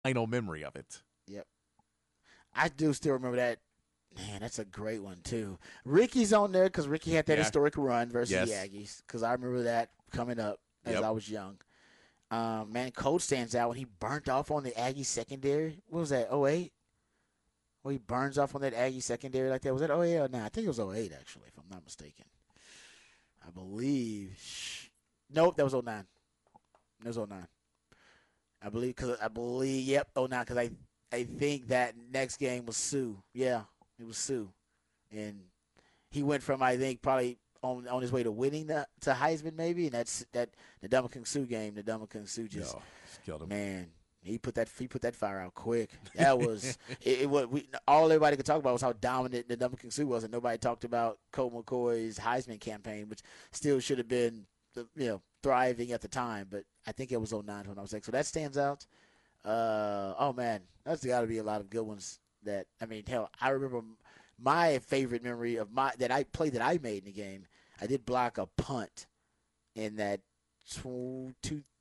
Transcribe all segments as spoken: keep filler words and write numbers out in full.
final memory of it. Yep. I do still remember that. Man, that's a great one too. Ricky's on there because Ricky had that Yeah. historic run versus Yes. the Aggies. Because I remember that coming up as Yep. I was young. Um, man, Coach stands out when he burnt off on the Aggie secondary. What was that? oh eight. Well, he burns off on that Aggie secondary like that. Was that oh eight or no? I think it was oh eight actually, if I'm not mistaken. I believe. Shh. Nope, that was oh nine. That was oh nine. I believe because I believe. Yep, oh nine because I I think that next game was Sue. Yeah, it was Sue, and he went from I think probably on on his way to winning the, to Heisman maybe, and that's that the Ndamukong Suh game. The Ndamukong Suh just No, just killed him. man. He put that he put that fire out quick. That was it, it. What we all everybody could talk about was how dominant the Ndamukong Suh was, and nobody talked about Colt McCoy's Heisman campaign, which still should have been you know thriving at the time. But I think it was oh nine when I was like, so that stands out. Uh, oh man, that's got to be a lot of good ones. That I mean, hell, I remember my favorite memory of my that I play that I made in the game. I did block a punt in that two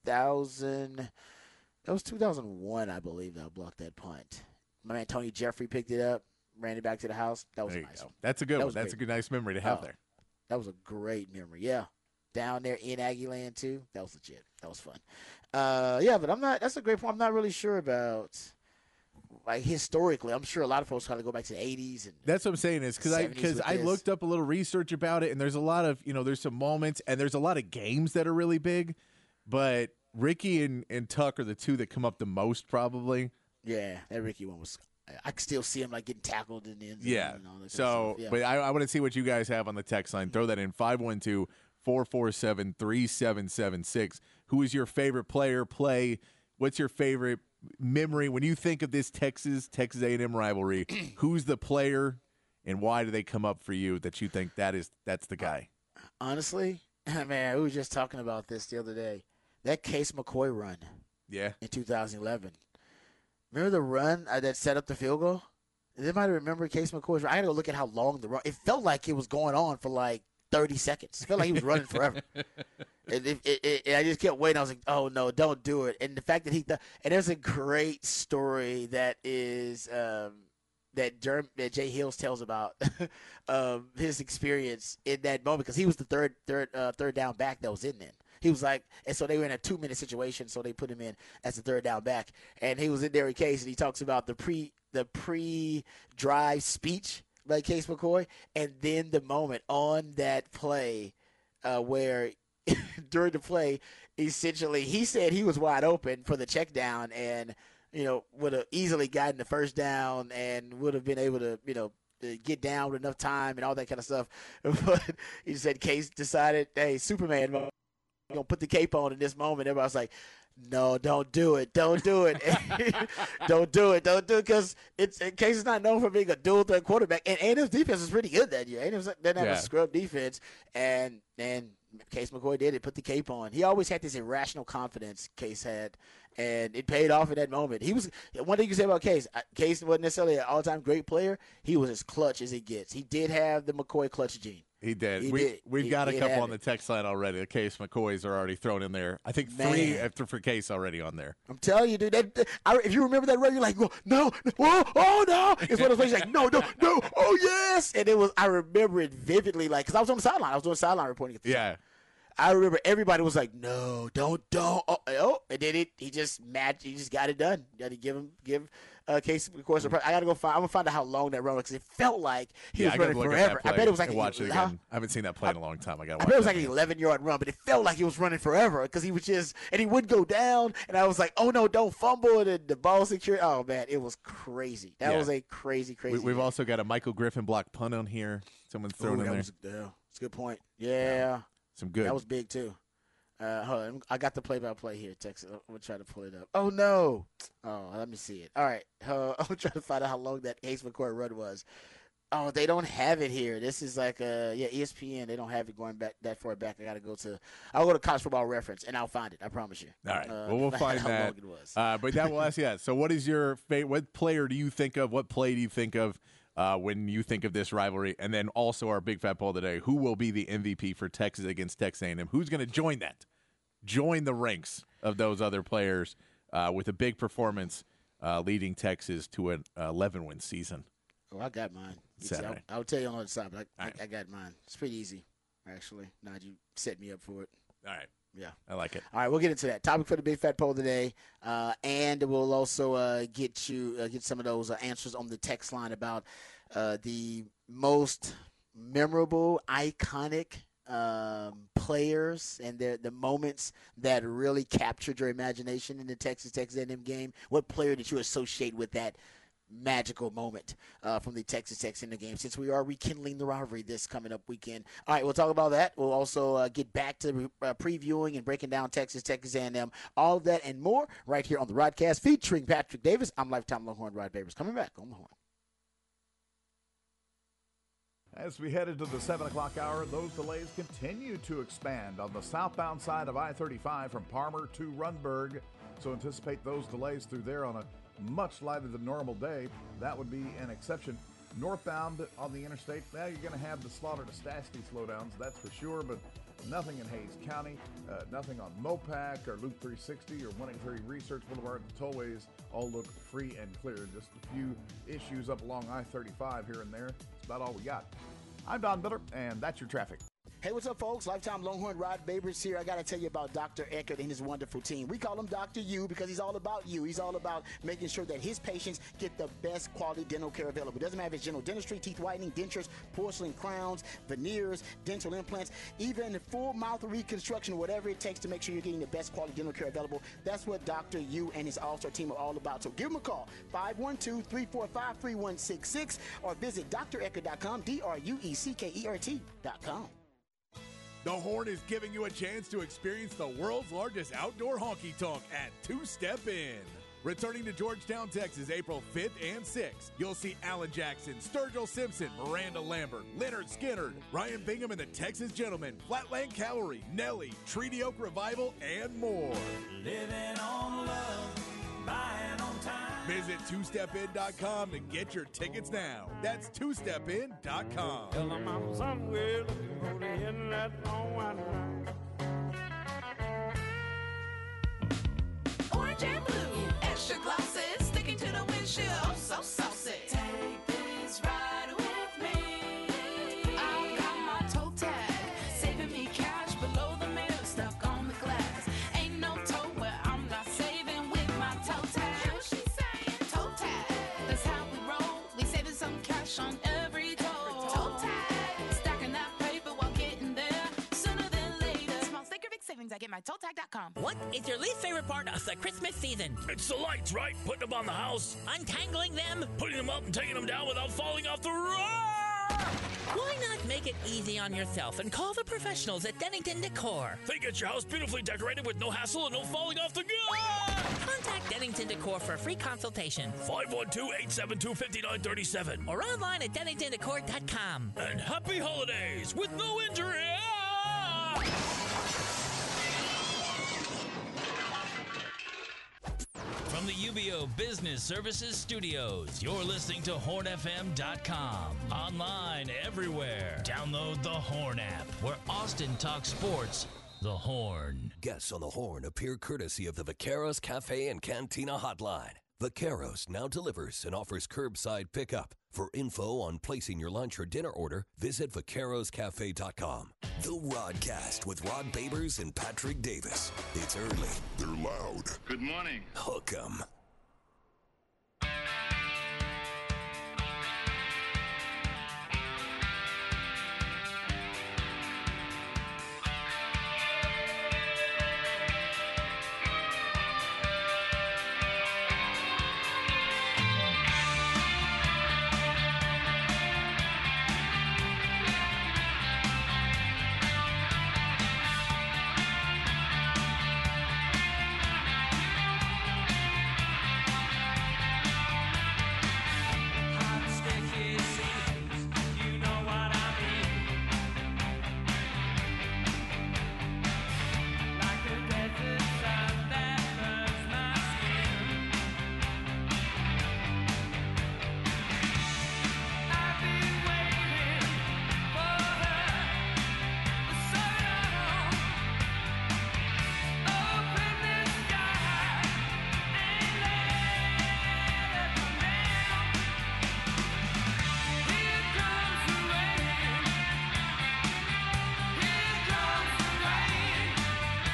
thousand. That was two thousand one, I believe, that I blocked that punt. My man Tony Jeffrey picked it up, ran it back to the house. That was There you nice. go. That's a good That one. was That's great. a good, nice memory to have Oh. there. That was a great memory. Yeah. Down there in Aggie Land, too. That was legit. That was fun. Uh, yeah, but I'm not – that's a great point. I'm not really sure about – like, historically. I'm sure a lot of folks kind of go back to the eighties. And That's what I'm saying is because I seventies because with I this. looked up a little research about it, and there's a lot of you know there's some moments, and there's a lot of games that are really big, but Ricky and, and Tuck are the two that come up the most probably. Yeah, that Ricky one was – I could still see him, like, getting tackled in the end zone. Yeah. And all that kind of So, stuff. Yeah. but I, I want to see what you guys have on the text line. Throw that in five one two, four four seven, three seven seven six. Who is your favorite player, play? What's your favorite memory when you think of this Texas Texas A and M rivalry? Who's the player, and why do they come up for you that you think that is that's the guy? Honestly, man, we were just talking about this the other day. That Case McCoy run Yeah. in two thousand eleven. Remember the run uh, that set up the field goal? Does anybody remember Case McCoy's run? I got to go look at how long the run. It felt like it was going on for like thirty seconds. It felt like he was running forever. and, it, it, it, and I just kept waiting. I was like, oh, no, don't do it. And the fact that he th- – and there's a great story that is um, – that, Jerm- that Jay Hills tells about um, his experience in that moment because he was the third third uh, third down back that was in there. He was like, and so they were in a two minute situation, so they put him in as the third down back, and he was in Derrick Case, and he talks about the pre the pre drive speech by Case McCoy, and then the moment on that play uh, where. During the play, essentially, he said he was wide open for the check down and, you know, would have easily gotten the first down and would have been able to, you know, to get down with enough time and all that kind of stuff. But he said Case decided, hey, Superman, I'm going to put the cape on in this moment. Everybody's like, no, don't do it. Don't do it. don't do it. Don't do it because it's Case is not known for being a dual threat quarterback. And A and M's defense was pretty good that year. A and M didn't have Yeah. a scrub defense. And, and Case McCoy did it, put the cape on. He always had this irrational confidence, Case had, and it paid off in that moment. He was one thing you can say about Case. Case wasn't necessarily an all-time great player. He was as clutch as it gets. He did have the McCoy clutch gene. He did. He we, did. We've He got a did couple have on the it. text line already. The Case McCoys are already thrown in there. I think Man. three after for Case already on there. I'm telling you, dude. That, that- I, if you remember that run, you're like, "Whoa, no, whoa, oh no!" It's one of those places like, "No, no, no, oh yes!" And it was. I remember it vividly, like, because I was on the sideline. I was doing sideline reporting at the time. Yeah. I remember everybody was like, "No, don't, don't." Oh, oh. And then it, he just mad. He just got it done. Got to give him, give uh, Case of course. I got to go find. I'm gonna find out how long that run was because it felt like he Yeah, was I gotta running look at forever. that play I bet it was like and a- watch it huh? again. I haven't seen that play in a long time. I got to I watch bet it was that like an again. eleven yard run, but it felt like he was running forever because he was just, and he would go down, and I was like, oh no, don't fumble, and the ball secure. Oh man, it was crazy. That Yeah. was a crazy, crazy. We, we've game. also got a Michael Griffin block punt on here. Someone's thrown Ooh, in that there. was, yeah, it's a good point. Yeah, Some good. that was big too. Uh, hold on, I got the play-by-play here. Texas, I'm gonna try to pull it up. Oh no! Oh, let me see it. All right, uh, I'm trying to find out how long that Case McCoy run was. Oh, they don't have it here. This is like uh yeah, E S P N. They don't have it going back that far back. I gotta go to. I'll go to College Football Reference and I'll find it. I promise you. All right. Uh, well, we'll find how that. long it was. Uh, but that will ask you that. So, what is your favorite? What player do you think of? What play do you think of uh, when you think of this rivalry? And then also our big fat poll today: who will be the M V P for Texas against Texas A and M? Who's going to join that? Join the ranks of those other players uh, with a big performance uh, leading Texas to an eleven-win season. Oh, I got mine. Saturday. I'll, I'll tell you on the side, but I, I, right. I got mine. It's pretty easy, actually. Now you set me up for it. All right. Yeah. I like it. All right, we'll get into that. Topic for the Big Fat Poll today, uh, and we'll also uh, get you uh, get some of those uh, answers on the text line about uh, the most memorable, iconic um, players and the the moments that really captured your imagination in the Texas Texas A and M game. What player did you associate with that magical moment uh, from the Texas Tech in the game, since we are rekindling the rivalry this coming up weekend? All right, we'll talk about that. We'll also uh, get back to uh, previewing and breaking down Texas Texas A and M, all of that and more right here on the Rodcast featuring Patrick Davis. I'm Lifetime Longhorn Rod Babers, coming back on the Horn. As we head into the seven o'clock hour, those delays continue to expand on the southbound side of I thirty-five from Parmer to Rundberg. So anticipate those delays through there on a much lighter than normal day. That would be an exception. Northbound on the interstate, now you're going to have the Slaughter to Stastny slowdowns, that's for sure, but nothing in Hays County, uh, nothing on Mopac or Loop three sixty or one eighty-three Research Boulevard. The tollways all look free and clear. Just a few issues up along I thirty-five here and there. That's about all we got. I'm Don Miller, and that's your traffic. Hey, what's up, folks? Lifetime Longhorn Rod Babers here. I got to tell you about Doctor Eckert and his wonderful team. We call him Doctor U because he's all about you. He's all about making sure that his patients get the best quality dental care available. It doesn't matter if it's general dentistry, teeth whitening, dentures, porcelain crowns, veneers, dental implants, even full mouth reconstruction, whatever it takes to make sure you're getting the best quality dental care available. That's what Doctor U and his all-star team are all about. So give him a call, five one two, three four five, three one six six, or visit D R eckert dot com, D R U E C K E R T dot com. The Horn is giving you a chance to experience the world's largest outdoor honky-tonk at Two Step Inn. Returning to Georgetown, Texas, April fifth and sixth, you'll see Alan Jackson, Sturgill Simpson, Miranda Lambert, Leonard Skinner, Ryan Bingham and the Texas Gentlemen, Flatland Cavalry, Nelly, Treaty Oak Revival, and more. Living on love, buying on time. Visit two step in dot com to get your tickets now. That's two step in dot com. Tell them I'm somewhere looking for the end that long line. Orange and blue, extra glasses, sticking to the windshield, oh so saucy. Take this ride with me. I've got my toe tag, saving me cash below the mirror, stuck on the glass. Ain't no toe where I'm not saving with my toe tag. She's saying toe tag, that's how we roll. We saving some cash on every toe. Toe tag, stacking that paper while getting there sooner than later. Small sticker, big savings. I get my toe tag dot com. What is your least favorite part of the Christmas season? It's the lights, right? Putting them on the house, Untangling them? putting them up and taking them down without falling off the roof. Why not make it easy on yourself and call the professionals at Dennington Decor? They get your house beautifully decorated with no hassle and no falling off the Contact Dennington Decor for a free consultation five one two, eight seven two, five nine three seven. or online at Dennington Decor dot com. And happy holidays with no injury. From the U B O Business Services Studios, you're listening to horn f m dot com. Online everywhere. Download the Horn app, where Austin talks sports. The Horn. Guests on the Horn appear courtesy of the Vaqueros Cafe and Cantina Hotline. Vaqueros now delivers and offers curbside pickup. For info on placing your lunch or dinner order, visit vaqueros cafe dot com. The Rodcast with Rod Babers and Patrick Davis. It's early. They're loud. Good morning. Hook 'em.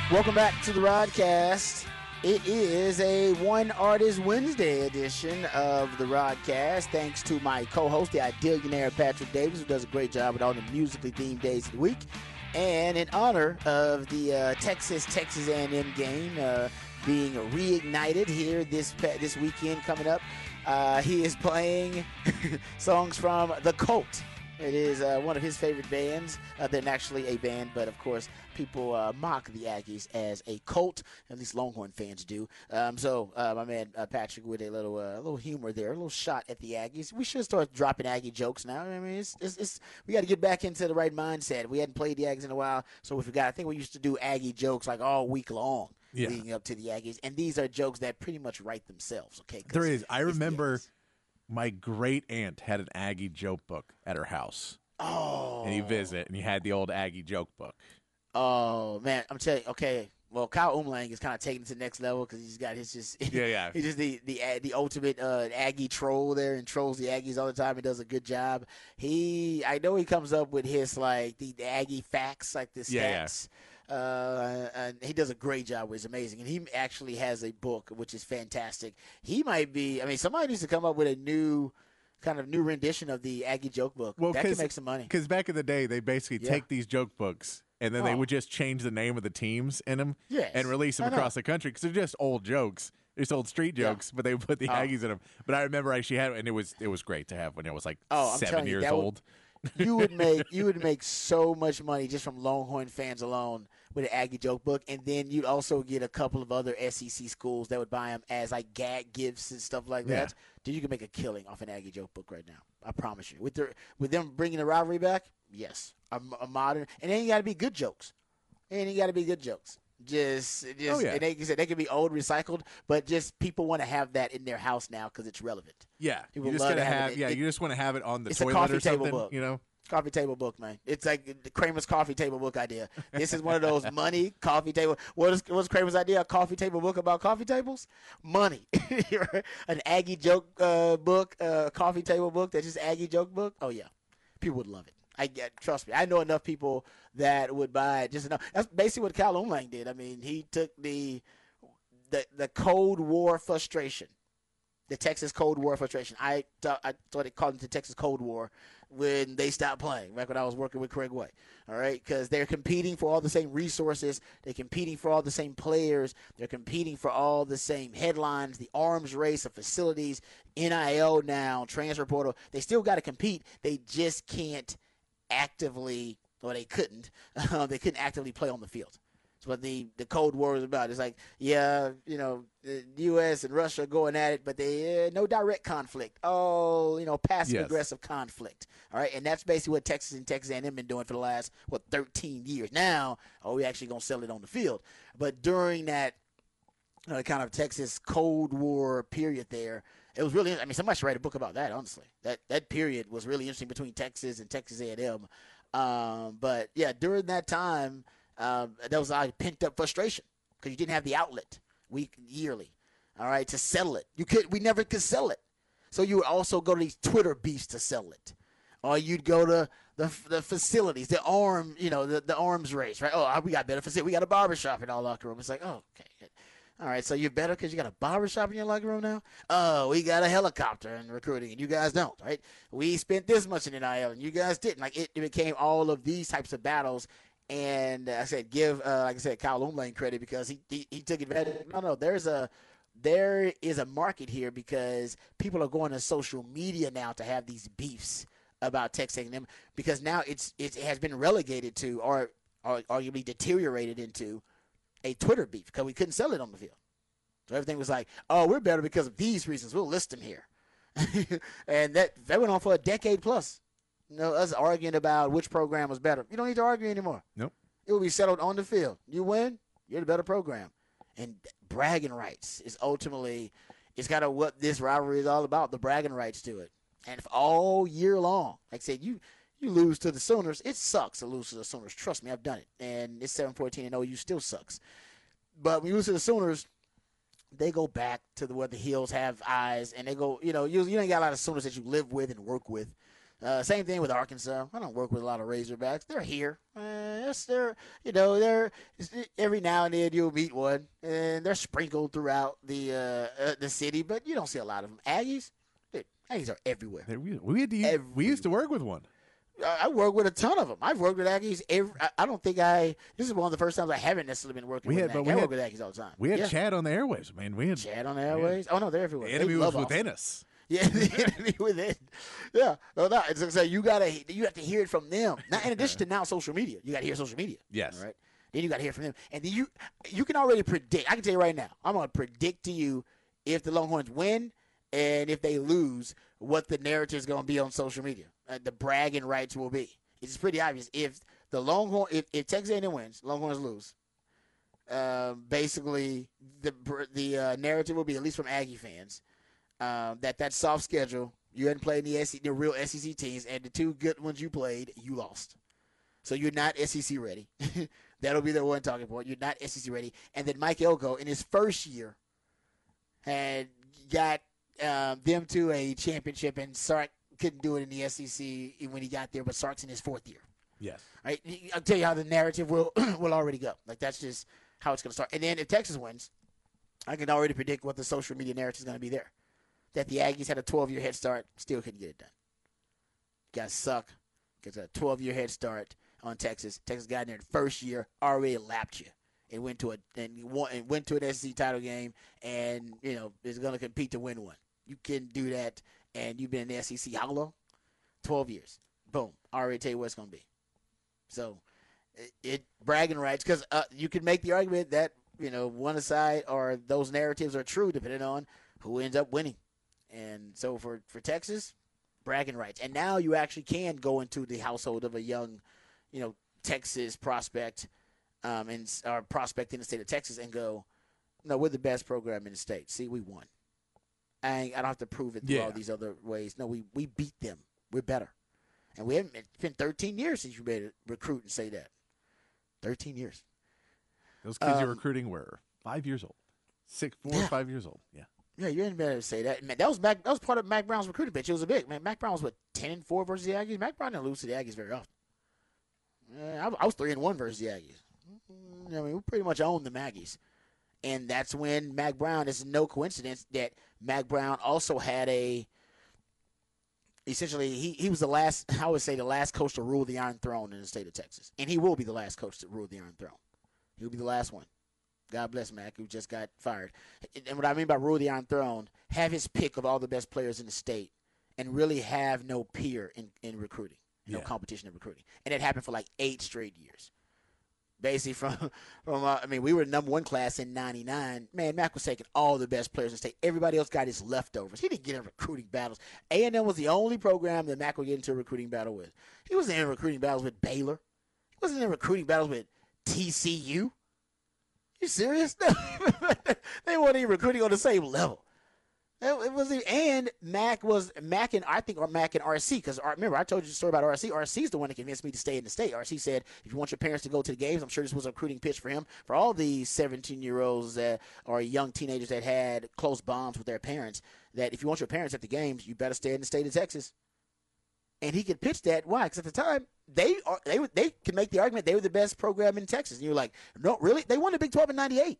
Welcome back to the Rodcast. It is a One Artist Wednesday edition of the Rodcast. Thanks to my co-host, the Idealionaire Patrick Davis, who does a great job with all the musically themed days of the week. And in honor of the uh, Texas Texas A and M game uh, being reignited here this this weekend coming up, uh, he is playing songs from The Cult. It is uh, one of his favorite bands. Uh, they're not actually a band, but of course, people uh, mock the Aggies as a cult. At least Longhorn fans do. Um, so, uh, my man uh, Patrick with a little, uh, a little humor there, a little shot at the Aggies. We should start dropping Aggie jokes now. I mean, it's, it's, it's we got to get back into the right mindset. We hadn't played the Aggies in a while, so we forgot. I think we used to do Aggie jokes like all week long. Yeah. Leading up to the Aggies, and these are jokes that pretty much write themselves. Okay, there is. I remember. My great aunt had an Aggie joke book at her house. Oh. And he visited, and he had the old Aggie joke book. Oh, man. I'm telling you, okay. Well, Kyle Umlang is kind of taking it to the next level because he's got his just – Yeah, yeah. He's just the the, the ultimate uh, Aggie troll there and trolls the Aggies all the time. He does a good job. He – I know he comes up with his, like, the, the Aggie facts, like the stats. Yeah, yeah. Uh, and he does a great job. It's amazing. And he actually has a book, which is fantastic. He might be – I mean, somebody needs to come up with a new – kind of new rendition of the Aggie joke book. Well, that could make some money. Because back in the day, they basically yeah. take these joke books and then oh. they would just change the name of the teams in them yes. and release them across the country because they're just old jokes. It's old street jokes, yeah. but they would put the oh. Aggies in them. But I remember I actually had it, and it was it was great to have when I was like oh, seven years old. Would, you would make you would make so much money just from Longhorn fans alone with an Aggie joke book, and then you'd also get a couple of other S E C schools that would buy them as like gag gifts and stuff like yeah. that. Dude, you can make a killing off an Aggie joke book right now. I promise you. With their with them bringing the rivalry back, yes, a, a modern, and it ain't got to be good jokes. It ain't got to be good jokes. Just, just, oh, yeah. and they, they can be old, recycled, but just people want to have that in their house now because it's relevant. Yeah, people you just gotta have, have, it. yeah, It, you just want to have it on the it's toilet a coffee or something, table book. You know, coffee table book, man. It's like the Kramer's coffee table book idea. This is one of those money coffee table. What is what's Kramer's idea? A coffee table book about coffee tables? Money. An Aggie joke uh, book, a uh, coffee table book that's just Aggie joke book. Oh yeah, people would love it. I get, trust me. I know enough people that would buy it just enough. That's basically what Kyle Umlang did. I mean, he took the the the Cold War frustration, the Texas Cold War frustration. I thought I thought they called it the Texas Cold War when they stopped playing. Back when I was working with Craig Way, all right, because they're competing for all the same resources. They're competing for all the same players. They're competing for all the same headlines, the arms race, the facilities, N I L now, transfer portal. They still got to compete. They just can't actively, or they couldn't, uh, they couldn't actively play on the field. That's what the, the Cold War was about. It's like, yeah, you know, the U S and Russia are going at it, but they uh, no direct conflict. Oh, you know, passive-aggressive yes. conflict. All right, and that's basically what Texas and Texas A and M been doing for the last, what, thirteen years. Now, oh, we actually going to sell it on the field. But during that you know, kind of Texas Cold War period there, it was really, I mean, somebody should write a book about that, honestly. That that period was really interesting between Texas and Texas A and M. Um, but, yeah, during that time, um, there was a lot of pent-up frustration because you didn't have the outlet week yearly, all right, to sell it. You could, we never could sell it. So you would also go to these Twitter beefs to sell it. Or you'd go to the the facilities, the arm, you know, the, the arms race, right? Oh, we got better facility. We got a barbershop in our locker room. It's like, oh, okay, good. All right, so you're better because you got a barbershop in your locker room now? Oh, we got a helicopter in recruiting, and you guys don't, right? We spent this much in N I L, and you guys didn't. Like, it, it became all of these types of battles. And uh, I said, give, uh, like I said, Kyle Umlang credit because he, he he took advantage. No, no, there's a there is a market here because people are going to social media now to have these beefs about Texas A and M because now it's it has been relegated to or, or arguably deteriorated into a Twitter beef because we couldn't sell it on the field. So everything was like, oh, we're better because of these reasons. We'll list them here. And that, that went on for a decade plus. You know, us arguing about which program was better. You don't need to argue anymore. Nope. It will be settled on the field. You win, you're the better program. And bragging rights is ultimately, it's kind of what this rivalry is all about, the bragging rights to it. And if all year long, like I said, you you lose to the Sooners, it sucks to lose to the Sooners. Trust me, I've done it. And it's seven fourteen and O U still sucks. But when you lose to the Sooners, they go back to the, where the Hills have eyes, and they go, you know, you, you ain't got a lot of Sooners that you live with and work with. Uh, same thing with Arkansas. I don't work with a lot of Razorbacks. They're here. Uh, yes, they're you know they're every now and then you'll meet one, and they're sprinkled throughout the uh, uh, the city, but you don't see a lot of them. Aggies, dude, Aggies are everywhere. We, we, had to use, we used to work with one. I, I work with a ton of them. I've worked with Aggies. Every, I, I don't think I. This is one of the first times I haven't necessarily been working we with had, an but Aggie. we I had, work with Aggies all the time. We had yeah. Chad on the airwaves, man. We had Chad on the airwaves. Oh no, they're everywhere. The enemy they was love within Austin. us. Yeah, the enemy within. Yeah, no, no. It's like so you gotta you have to hear it from them. Now, in addition to now social media, you got to hear social media. Yes. All right. Then you got to hear from them, and then you you can already predict. I can tell you right now. I'm gonna predict to you if the Longhorns win and if they lose, what the narrative is gonna be on social media. Uh, the bragging rights will be. It's pretty obvious. If the Longhorn, if, if Texas A and M wins, Longhorns lose. Uh, basically, the the uh, narrative will be, at least from Aggie fans, um, that that soft schedule, you hadn't played the S E C, the real S E C teams, and the two good ones you played, you lost. So you're not S E C ready. That'll be the one talking point. You're not S E C ready. And then Mike Elko, in his first year, had got um, them to a championship, and Sark couldn't do it in the S E C when he got there, but Sark's in his fourth year. Yes. Right? I'll tell you how the narrative will will already go. Like, that's just how it's going to start. And then if Texas wins, I can already predict what the social media narrative is going to be there. That the Aggies had a twelve-year head start, still couldn't get it done. You guys suck. Because a twelve-year head start on Texas. Texas got in there the first year, already lapped you. And went to a and won, and went to an S E C title game, and you know is going to compete to win one. You can do that, and you've been in the S E C how long? Twelve years. Boom. I already tell you what it's going to be. So, it, it bragging rights, because uh, you can make the argument that you know one side or those narratives are true, depending on who ends up winning. And so for for Texas, bragging rights, and now you actually can go into the household of a young, you know, Texas prospect. Um, and our prospect in the state of Texas, and go, no, we're the best program in the state. See, we won. I, ain't, I don't have to prove it through Yeah. all these other ways. No, we, we beat them. We're better. And we haven't, it's been thirteen years since you made a recruit and say that. thirteen years. Those kids Um, you're recruiting were five years old. Six, four Yeah. or five years old. Yeah. Yeah, you ain't better to say that. Man, that was Mac, that was part of Mac Brown's recruiting pitch. It was a big man. Mac Brown was what ten and four versus the Aggies. Mac Brown didn't lose to the Aggies very often. Yeah, I, I was three and one versus the Aggies. I mean, we pretty much owned the Maggies. And that's when Mac Brown, it's no coincidence that Mac Brown also had a, essentially, he, he was the last, I would say, the last coach to rule the Iron Throne in the state of Texas. And he will be the last coach to rule the Iron Throne. He'll be the last one. God bless Mac, who just got fired. And what I mean by rule the Iron Throne, have his pick of all the best players in the state and really have no peer in, in recruiting, no Yeah. competition in recruiting. And it happened for like eight straight years. Basically, from, from uh, I mean, we were number one class in ninety-nine. Man, Mac was taking all the best players in the state. Everybody else got his leftovers. He didn't get in recruiting battles. A and M was the only program that Mac would get into a recruiting battle with. He wasn't in recruiting battles with Baylor. He wasn't in recruiting battles with T C U. You serious? No. They weren't even recruiting on the same level. It, it was, and Mac was Mac and I think or Mac and R C, because remember I told you the story about R C. R C is the one that convinced me to stay in the state. R C said, if you want your parents to go to the games, I'm sure this was a recruiting pitch for him. For all these seventeen-year-olds that or young teenagers that had close bonds with their parents, that if you want your parents at the games, you better stay in the state of Texas. And he could pitch that. Why? Because at the time, they are they were, they could make the argument they were the best program in Texas. And you're like, no, really? They won the Big twelve in ninety-eight.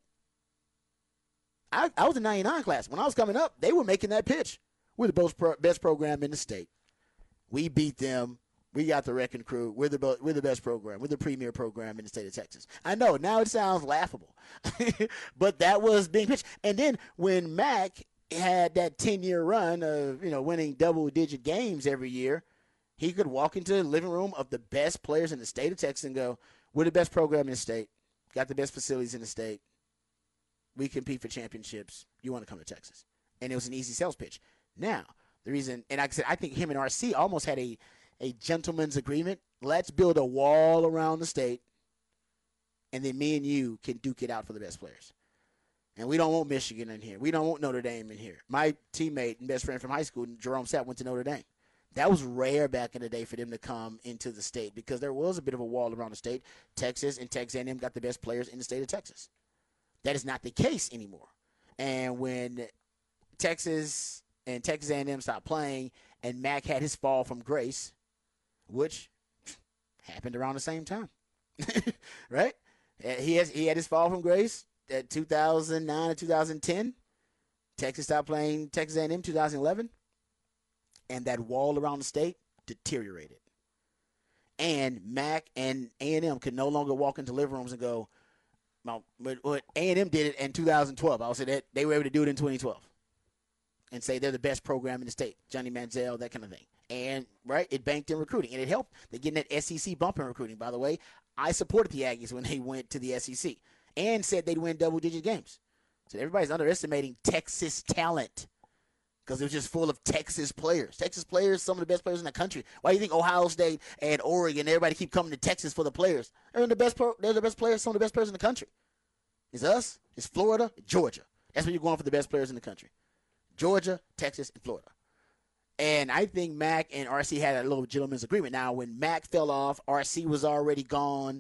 I, I was in ninety-nine class. When I was coming up, they were making that pitch. We're the best, pro, best program in the state. We beat them. We got the wrecking crew. We're the, we're the best program. We're the premier program in the state of Texas. I know, now it sounds laughable. But that was being pitched. And then when Mac had that ten-year run of, you know, winning double-digit games every year, he could walk into the living room of the best players in the state of Texas and go, we're the best program in the state, got the best facilities in the state. We compete for championships. You want to come to Texas. And it was an easy sales pitch. Now, the reason, and like I said, I think him and R C almost had a, a gentleman's agreement. Let's build a wall around the state, and then me and you can duke it out for the best players. And we don't want Michigan in here. We don't want Notre Dame in here. My teammate and best friend from high school, Jerome Sapp, went to Notre Dame. That was rare back in the day for them to come into the state because there was a bit of a wall around the state. Texas and Texas A and M got the best players in the state of Texas. That is not the case anymore. And when Texas and Texas A and M stopped playing, and Mac had his fall from grace, which happened around the same time, right? He has he had his fall from grace at two thousand nine and two thousand ten. Texas stopped playing Texas A and M two thousand eleven, and that wall around the state deteriorated. And Mac and A and M could no longer walk into living rooms and go, well, but what A and M did it in two thousand twelve. I would say that they were able to do it in twenty twelve and say they're the best program in the state, Johnny Manziel, that kind of thing. And, right, it banked in recruiting, and it helped. They're getting that S E C bump in recruiting, by the way. I supported the Aggies when they went to the S E C and said they'd win double-digit games. So everybody's underestimating Texas talent because it was just full of Texas players. Texas players, some of the best players in the country. Why do you think Ohio State and Oregon, everybody keep coming to Texas for the players? They're the best. Pro- they're the best players. Some of the best players in the country. It's us. It's Florida. Georgia. That's where you're going for the best players in the country. Georgia, Texas, and Florida. And I think Mac and R C had a little gentleman's agreement. Now, when Mac fell off, R C was already gone,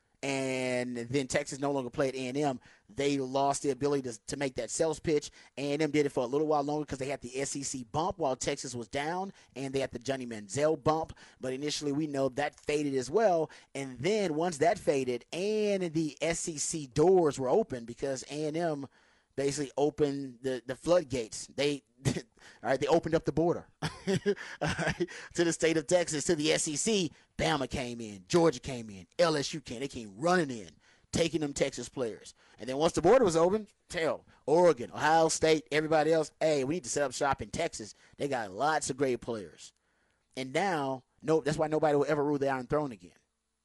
and then Texas no longer played A and M. They lost the ability to, to make that sales pitch. A and M did it for a little while longer because they had the S E C bump while Texas was down, and they had the Johnny Manziel bump. But initially, we know that faded as well. And then once that faded and the S E C doors were open because A and M basically opened the, the floodgates. They all right, they opened up the border all right, to the state of Texas, to the S E C. Bama came in, Georgia came in, L S U came. They came running in, taking them Texas players. And then once the border was open, tell Oregon, Ohio State, everybody else, hey, we need to set up shop in Texas. They got lots of great players. And now, no, that's why nobody will ever rule the Iron Throne again.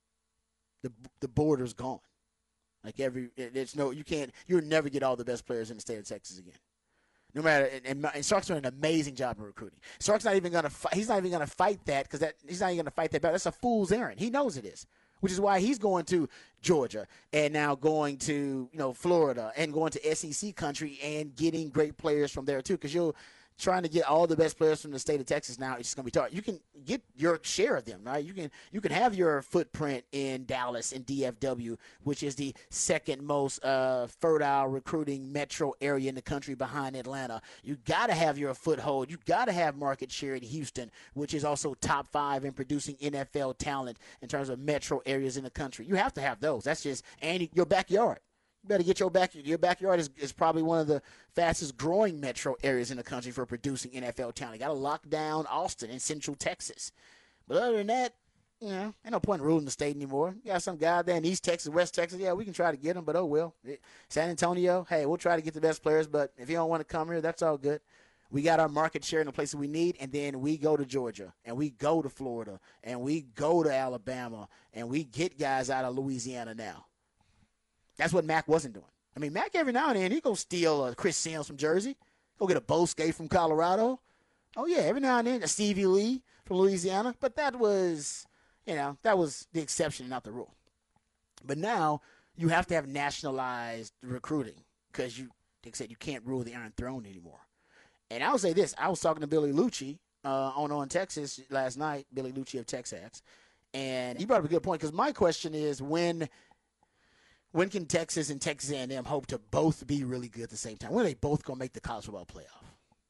The the border's gone. Like every, it's no, you can't, you'll never get all the best players in the state of Texas again. No matter, and, and, and Sark's doing an amazing job in recruiting. Sark's not even gonna, fight, he's not even gonna fight that because that he's not even gonna fight that battle. That's a fool's errand. He knows it is, which is why he's going to Georgia and now going to you know Florida and going to S E C country and getting great players from there too. Because you'll trying to get all the best players from the state of Texas now, it's just gonna be tough. You can get your share of them, right? You can you can have your footprint in Dallas and D F W, which is the second most uh, fertile recruiting metro area in the country behind Atlanta. You gotta have your foothold. You gotta have market share in Houston, which is also top five in producing N F L talent in terms of metro areas in the country. You have to have those. That's just and your backyard. You better get your back. Your backyard is, is probably one of the fastest growing metro areas in the country for producing N F L talent. You got to lock down Austin and Central Texas. But other than that, you know, ain't no point in ruling the state anymore. You got some guy out there in East Texas, West Texas. Yeah, we can try to get him, but oh well. San Antonio, hey, we'll try to get the best players, but if you don't want to come here, that's all good. We got our market share in the places we need, and then we go to Georgia, and we go to Florida, and we go to Alabama, and we get guys out of Louisiana now. That's what Mac wasn't doing. I mean, Mac every now and then, he go steal a Chris Sims from Jersey, go get a Boskate from Colorado. Oh, yeah, every now and then, a Stevie Lee from Louisiana. But that was, you know, that was the exception and not the rule. But now you have to have nationalized recruiting because, you, like I said, you can't rule the Iron Throne anymore. And I'll say this. I was talking to Billy Lucci uh, on On Texas last night, Billy Lucci of Texas, and he brought up a good point because my question is when – When can Texas and Texas A and M hope to both be really good at the same time? When are they both going to make the college football playoff?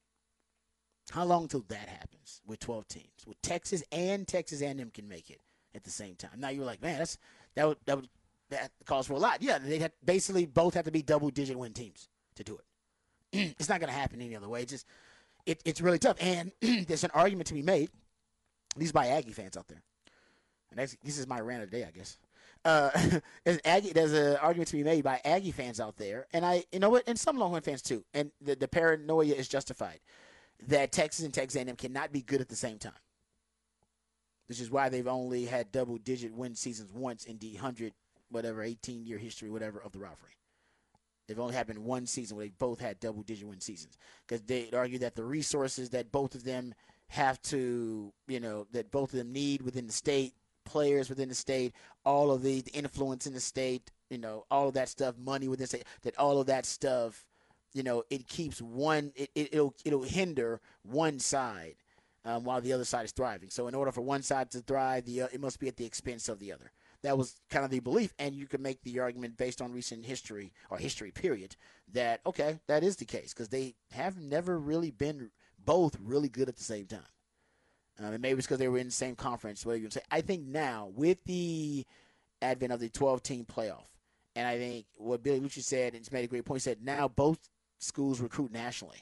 How long until that happens with twelve teams? With Texas and Texas A and M can make it at the same time. Now you're like, man, that's that would that would that calls for a lot. Yeah, they had basically both have to be double-digit win teams to do it. It's not going to happen any other way. It's just it, it's really tough. And there's an argument to be made, at least by Aggie fans out there. And that's, this is my rant of the day, I guess. Uh, there's, Aggie, there's an argument to be made by Aggie fans out there, and I, you know what, and some Longhorn fans too. And the, the paranoia is justified that Texas and Texas A and M cannot be good at the same time, which is why they've only had double-digit win seasons once in the hundred, whatever, eighteen-year history, whatever, of the rivalry. They've only happened one season where they both had double-digit win seasons because they'd argue that the resources that both of them have to, you know, that both of them need within the state, players within the state, all of the, the influence in the state, you know, all of that stuff, money within the state, that all of that stuff, you know, it keeps one, it, it, it'll, it'll hinder one side um, while the other side is thriving. So in order for one side to thrive, the uh, it must be at the expense of the other. That was kind of the belief, and you can make the argument based on recent history or history period that, okay, that is the case because they have never really been both really good at the same time. Um, and maybe it's because they were in the same conference. Whatever you can say. I think now with the advent of the twelve-team playoff, and I think what Billy Lucci said, and he's made a great point. He said now both schools recruit nationally,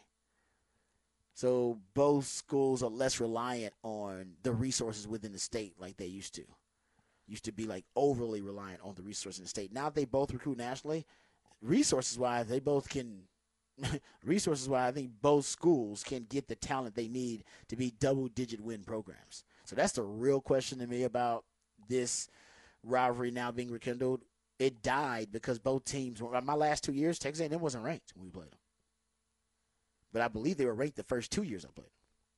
so both schools are less reliant on the resources within the state like they used to. Used to be like overly reliant on the resources in the state. Now that they both recruit nationally, resources-wise, they both can. Resources-wise, I think both schools can get the talent they need to be double-digit win programs. So that's the real question to me about this rivalry now being rekindled. It died because both teams were. My last two years, Texas A and M wasn't ranked when we played them, but I believe they were ranked the first two years I played.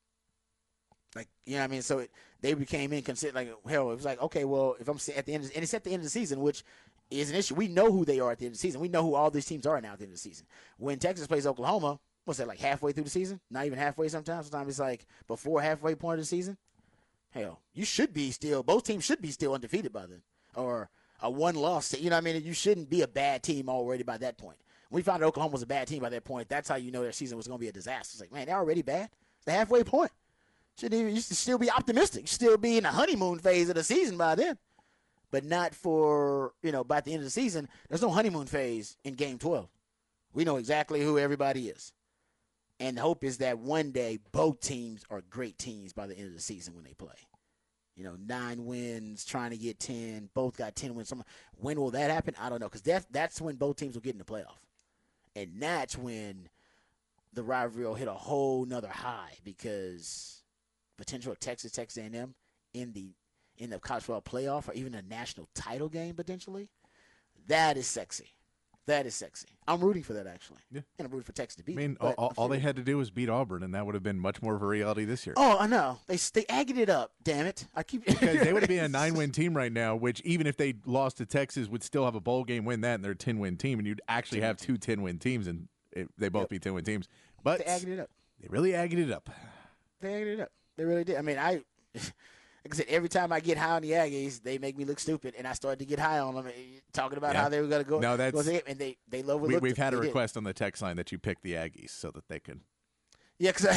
Like, you know what I mean? So it, they became inconsistent. Like, hell, it was like, okay, well, if I'm at the end, of, and it's at the end of the season, which is an issue. We know who they are at the end of the season. We know who all these teams are now at the end of the season. When Texas plays Oklahoma, what's that, like halfway through the season? Not even halfway sometimes. Sometimes it's like before halfway point of the season. Hell, you should be still, both teams should be still undefeated by then. Or a one-loss, you know what I mean? You shouldn't be a bad team already by that point. When we found out Oklahoma was a bad team by that point, that's how you know their season was going to be a disaster. It's like, man, they're already bad. It's the halfway point. Shouldn't even, you should still be optimistic. You should still be in the honeymoon phase of the season by then. But not for, you know, by the end of the season. There's no honeymoon phase in Game twelve. We know exactly who everybody is. And the hope is that one day both teams are great teams by the end of the season when they play. You know, nine wins, trying to get ten. Both got ten wins. When will that happen? I don't know. Because that, that's when both teams will get in the playoff. And that's when the rivalry will hit a whole nother high because potential of Texas, Texas A and M in the in the college football playoff or even a national title game potentially. That is sexy. That is sexy. I'm rooting for that, actually. Yeah. And I'm rooting for Texas to beat I mean, it, all, all they had to do was beat Auburn, and that would have been much more of a reality this year. Oh, I know. They they agged it up, damn it. I keep Because they would have been a nine-win team right now, which even if they lost to Texas, would still have a bowl game, win that, and they're a ten-win team, and you'd actually have two ten-win teams, and it, they both yep. be ten-win teams. But they agged it up. They really agged it up. They agged it up. They really did. I mean, I, like I said, every time I get high on the Aggies, they make me look stupid, and I started to get high on them, talking about yeah. how they were going to go. No, that's go and they they love. We, we've had a request did. on the text line that you pick the Aggies so that they could. Yeah, because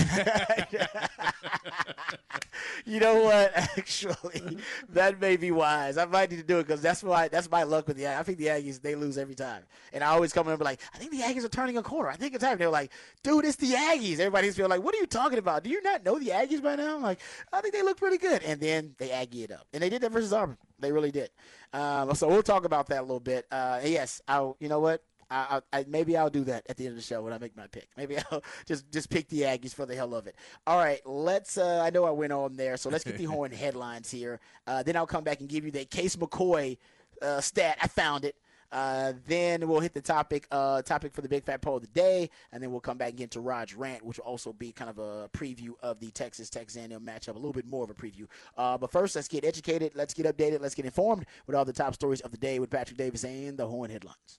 you know what? Actually, that may be wise. I might need to do it because that's why that's my luck with the Aggies. I think the Aggies, they lose every time, and I always come in and be like, I think the Aggies are turning a corner. I think it's time. They're like, dude, it's the Aggies. Everybody's feel like, what are you talking about? Do you not know the Aggies by now? I'm like, I think they look pretty good, and then they Aggie it up, and they did that versus Auburn. They really did. Um, so we'll talk about that a little bit. Uh, yes, I. You know what? I, I, maybe I'll do that at the end of the show when I make my pick. Maybe I'll just, just pick the Aggies for the hell of it. All right, let's. Uh, I know I went on there, so let's get the Horn headlines here. Uh, then I'll come back and give you that Case McCoy uh, stat. I found it. Uh, then we'll hit the topic uh, topic for the Big Fat Poll of the day, and then we'll come back and get to Raj Rant, which will also be kind of a preview of the Texas Texas A and M matchup, a little bit more of a preview. Uh, but first, let's get educated, let's get updated, let's get informed with all the top stories of the day with Patrick Davis and the Horn headlines.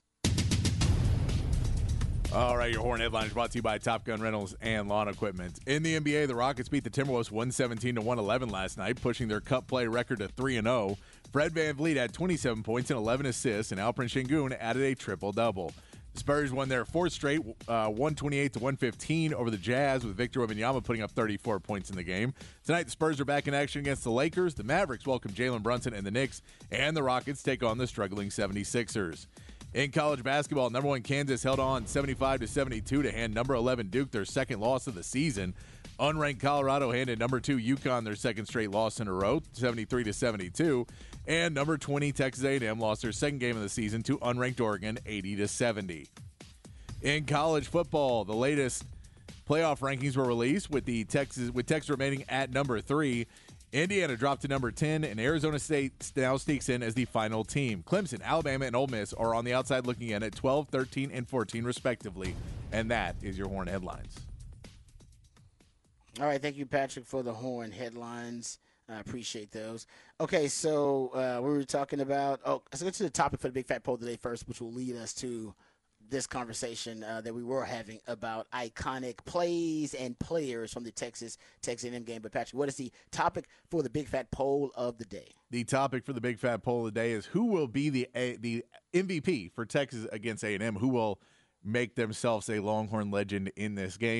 All right, your Horn headlines brought to you by Top Gun Rentals and Lawn Equipment. In the N B A, the Rockets beat the Timberwolves one seventeen to one eleven last night, pushing their cup play record to three and oh. Fred VanVleet had twenty-seven points and eleven assists, and Alperen Sengun added a triple-double. The Spurs won their fourth straight, uh, one twenty-eight to one fifteen over the Jazz, with Victor Wembanyama putting up thirty-four points in the game. Tonight, the Spurs are back in action against the Lakers. The Mavericks welcome Jalen Brunson and the Knicks, and the Rockets take on the struggling seventy-sixers. In college basketball, number one Kansas held on seventy-five to seventy-two to hand number eleven Duke their second loss of the season. Unranked Colorado handed number two UConn their second straight loss in a row, seventy-three to seventy-two. And number twenty Texas A and M lost their second game of the season to unranked Oregon, eighty to seventy. In college football, the latest playoff rankings were released with the Texas with Texas remaining at number three. Indiana dropped to number ten, and Arizona State now sneaks in as the final team. Clemson, Alabama, and Ole Miss are on the outside looking in at twelve, thirteen, and fourteen, respectively. And that is your Horn headlines. All right, thank you, Patrick, for the Horn headlines. I appreciate those. Okay, so uh, we were talking about – oh, let's get to the topic for the Big Fat Poll today first, which will lead us to this conversation uh, that we were having about iconic plays and players from the Texas Texas A and M game. But, Patrick, what is the topic for the Big Fat Poll of the day? The topic for the Big Fat Poll of the day is who will be the a, the M V P for Texas against A and M, who will make themselves a Longhorn legend in this game.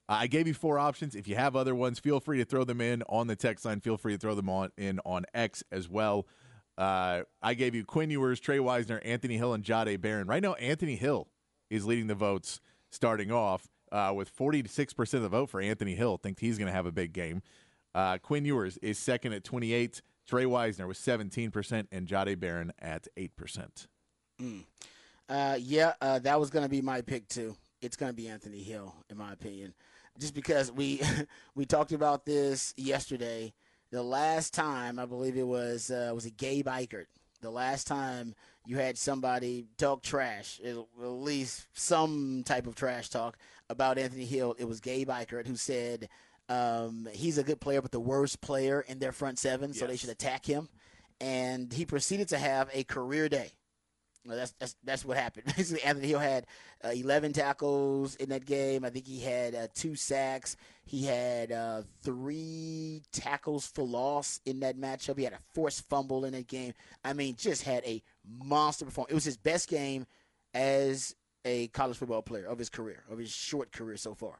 I gave you four options. If you have other ones, feel free to throw them in on the text line. Feel free to throw them on in on X as well. Uh, I gave you Quinn Ewers, Trey Wisner, Anthony Hill, and Jahdae Barron. Right now, Anthony Hill is leading the votes starting off uh, with forty-six percent of the vote for Anthony Hill. Think he's going to have a big game. Uh, Quinn Ewers is second at twenty-eight. Trey Wisner with seventeen percent, and Jahdae Barron at eight percent. Mm. Uh, yeah, uh, that was going to be my pick, too. It's going to be Anthony Hill, in my opinion. Just because we we talked about this yesterday. The last time, I believe it was, uh, was it Gabe Ikert. The last time you had somebody talk trash, at least some type of trash talk about Anthony Hill, it was Gabe Ikert who said um, he's a good player but the worst player in their front seven, so Yes. they should attack him. And he proceeded to have a career day. Well, that's that's that's what happened. Basically, Anthony Hill had uh, eleven tackles in that game. I think he had uh, two sacks. He had uh, three tackles for loss in that matchup. He had a forced fumble in that game. I mean, just had a monster performance. It was his best game as a college football player of his career, of his short career so far.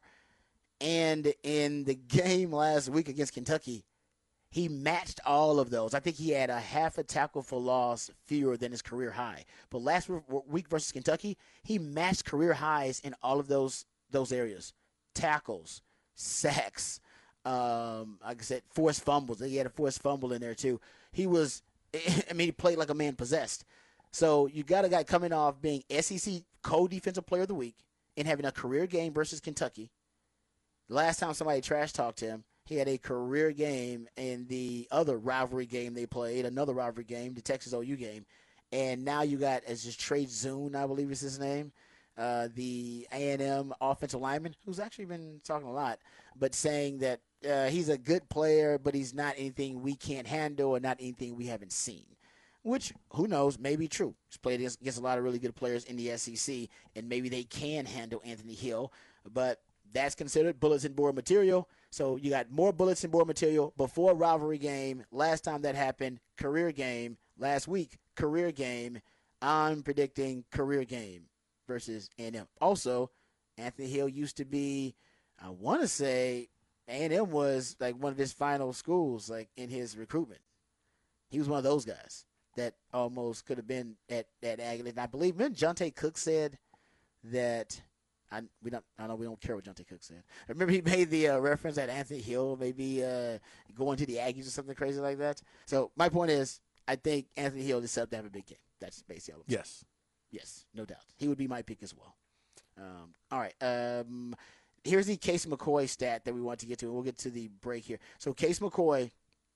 And in the game last week against Kentucky, he matched all of those. I think he had a half a tackle for loss fewer than his career high. But last week versus Kentucky, he matched career highs in all of those those areas. Tackles, sacks, um, like I said, forced fumbles. He had a forced fumble in there too. He was, I mean, he played like a man possessed. So you got a guy coming off being S E C co-defensive player of the week and having a career game versus Kentucky. Last time somebody trash talked to him, he had a career game in the other rivalry game they played, another rivalry game, the Texas O U game. And now you got, as just Trey Zune, I believe is his name, uh, the A and M offensive lineman, who's actually been talking a lot, but saying that uh, he's a good player, but he's not anything we can't handle or not anything we haven't seen. Which, who knows, may be true. He's played against, against a lot of really good players in the S E C, and maybe they can handle Anthony Hill. But that's considered bulletin board material. So you got more bulletin board material before rivalry game. Last time that happened, career game. Last week, career game. I'm predicting career game versus A and M. Also, Anthony Hill used to be, I want to say, A and M was like one of his final schools, like in his recruitment. He was one of those guys that almost could have been at at Aggies. And I believe, when Jonte Cook said that. I we don't. I know we don't care what Jonte Cook said. I remember he made the uh, reference that Anthony Hill maybe uh, going to the Aggies or something crazy like that. So my point is, I think Anthony Hill is set up to have a big game. That's basically all I'm saying. Yes. Yes, no doubt. He would be my pick as well. Um, all right. Um, here's the Case McCoy stat that we want to get to. We'll get to the break here. So Case McCoy,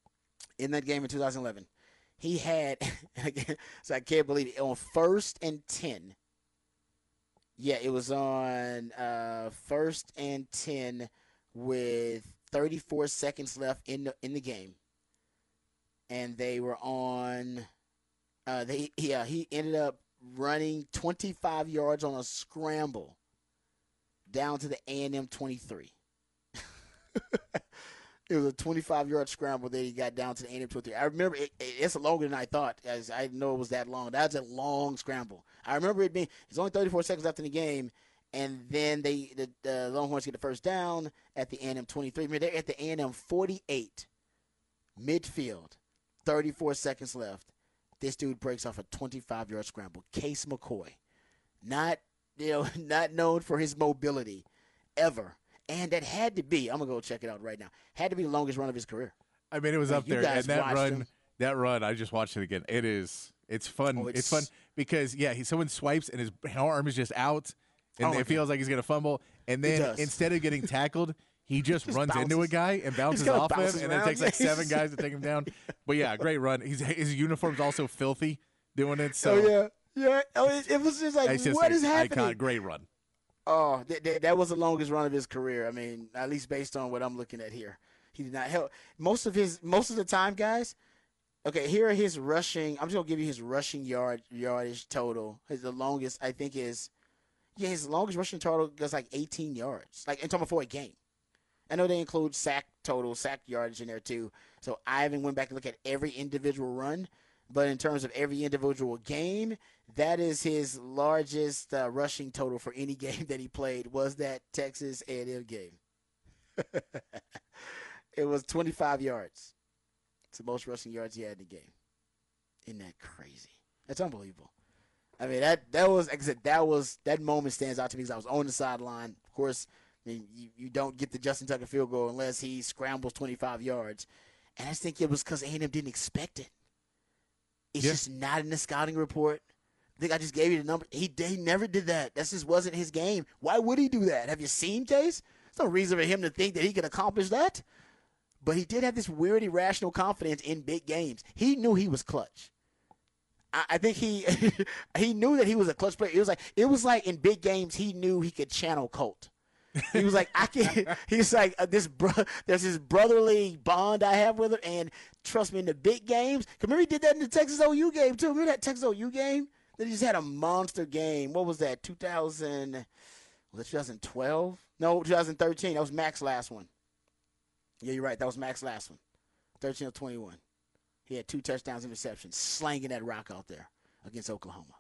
in that game in two thousand eleven, he had. So I can't believe it, on first and ten. Yeah, it was on uh, first and ten with thirty-four seconds left in the in the game, and they were on. Uh, they yeah, he ended up running twenty-five yards on a scramble down to the A and M twenty-three. It was a twenty-five-yard scramble that he got down to the A and M twenty-three. I remember it, it, it's longer than I thought, as I didn't know it was that long. That was a long scramble. I remember it being – it's only thirty-four seconds left in the game, and then they the, the Longhorns get the first down at the A and M twenty-three. I mean, they're at the A and M forty-eight, midfield, thirty-four seconds left. This dude breaks off a twenty-five-yard scramble. Case McCoy, not you know not known for his mobility ever. And that had to be, I'm going to go check it out right now, had to be the longest run of his career. I mean, it was Like, up you there. guys And that watched run, him. that run, I just watched it again. It is, it's fun. Oh, it's, it's- fun because, yeah, he, someone swipes and his arm is just out, and Oh, my it feels like he's going to fumble. And then does. instead of getting tackled, he just, Just runs into a bounces. guy and bounces kinda off bounces him, and then it around. takes like Yes. seven guys to take him down. But, yeah, great run. He's, his uniform's also filthy doing it. So oh, yeah. Yeah. Oh, it, it was just like, it's just what an is happening? iconic, great run. Oh, th- th- that was the longest run of his career. I mean, at least based on what I'm looking at here. He did not help. Most of his, most of the time, guys, okay, here are his rushing. I'm just going to give you his rushing yard yardage total. His, the longest, I think, is, yeah, his longest rushing total goes like eighteen yards. Like, I'm talking for a game. I know they include sack total, sack yardage in there too. So I haven't went back and looked at every individual run. But in terms of every individual game, that is his largest uh, rushing total for any game that he played, was that Texas A and M game. It was twenty-five yards. It's the most rushing yards he had in the game. Isn't that crazy? That's unbelievable. I mean, that that was, like I said, that was that moment stands out to me because I was on the sideline. Of course, I mean, you, you don't get the Justin Tucker field goal unless he scrambles twenty-five yards. And I just think it was because A and M didn't expect it. It's Yeah. just not in the scouting report. I think I just gave you the number. He, he never did that. That just wasn't his game. Why would he do that? Have you seen Case? There's no reason for him to think that he could accomplish that. But he did have this weird irrational confidence in big games. He knew he was clutch. I, I think he he knew that he was a clutch player. It was like it was like in big games he knew he could channel Colt. He was like, I can. He's like uh, this. Bro, there's this brotherly bond I have with him, and trust me, in the big games. Remember, he did that in the Texas O U game too. Remember that Texas O U game? That he just had a monster game. What was that? two thousand? Was it twenty twelve? No, twenty thirteen. That was Mac's last one. Yeah, you're right. That was Mac's last one. thirteen of twenty-one. He had two touchdowns, interceptions, slanging that rock out there against Oklahoma.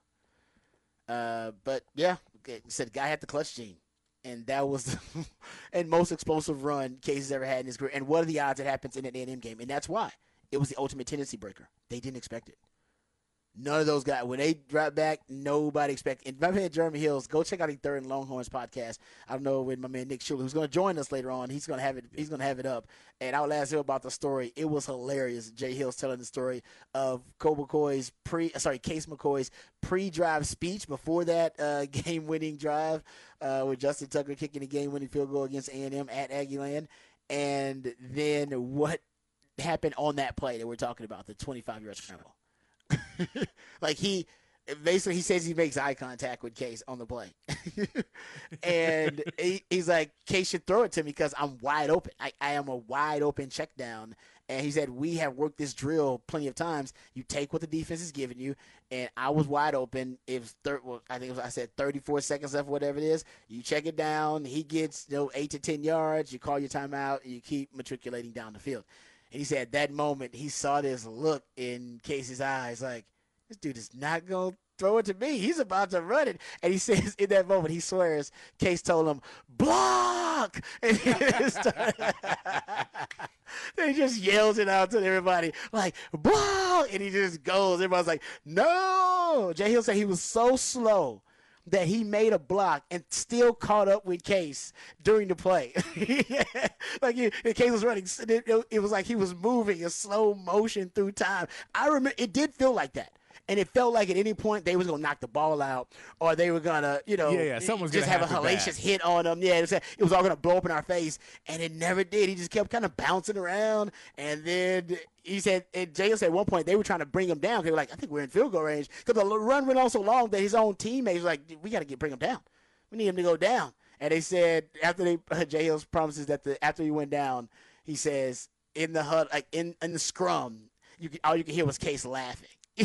Uh, but yeah, okay, he said the guy had the clutch gene. And that was the and most explosive run Casey's ever had in his career. And what are the odds it happens in an A and M game? And that's why. It was the ultimate tendency breaker. They didn't expect it. None of those guys, when they drop back, nobody expected. And my man Jeremy Hills, go check out the Third and Longhorns podcast. I don't know with my man Nick Schuler, who's going to join us later on. He's going to have it. He's going to have it up, and I'll ask him about the story. It was hilarious. Jay Hills telling the story of Colt McCoy's pre, sorry, Case McCoy's pre-drive speech before that uh, game-winning drive, uh, with Justin Tucker kicking the game-winning field goal against A and M at Aggieland, and then what happened on that play that we're talking about, the twenty-five-yard scramble. Like he basically he says he makes eye contact with Case on the play. And he, he's like, Case should throw it to me because I'm wide open. I, I am a wide open check down. And he said, we have worked this drill plenty of times. You take what the defense is giving you, and I was wide open. It was thir- well, I think it was, I said thirty-four seconds left, whatever it is. You check it down. He gets, you know, eight to ten yards. You call your timeout, and you keep matriculating down the field. And he said at that moment he saw this look in Casey's eyes, like, this dude is not going to throw it to me. He's about to run it. And he says in that moment, he swears, Case told him, block! And he just, then he just yells it out to everybody, like, block! And he just goes. Everybody's like, no! Jay Hill said he was so slow that he made a block and still caught up with Case during the play. Like he, Case was running. It, it, it was like he was moving in slow motion through time. I remember it did feel like that. And it felt like at any point they was going to knock the ball out or they were going to, you know, Yeah, yeah, someone's just gonna have, have a it hellacious bad. hit on him. Yeah, it was, it was all going to blow up in our face. And it never did. He just kept kind of bouncing around. And then he said, and Jay said at one point they were trying to bring him down. They were like, I think we're in field goal range. Because the run went on so long that his own teammates were like, we got to get bring him down. We need him to go down. And they said, after they, uh, Jay Hills promises that the, after he went down, he says, in the hut, like in, in the scrum, you could, all you could hear was Case laughing.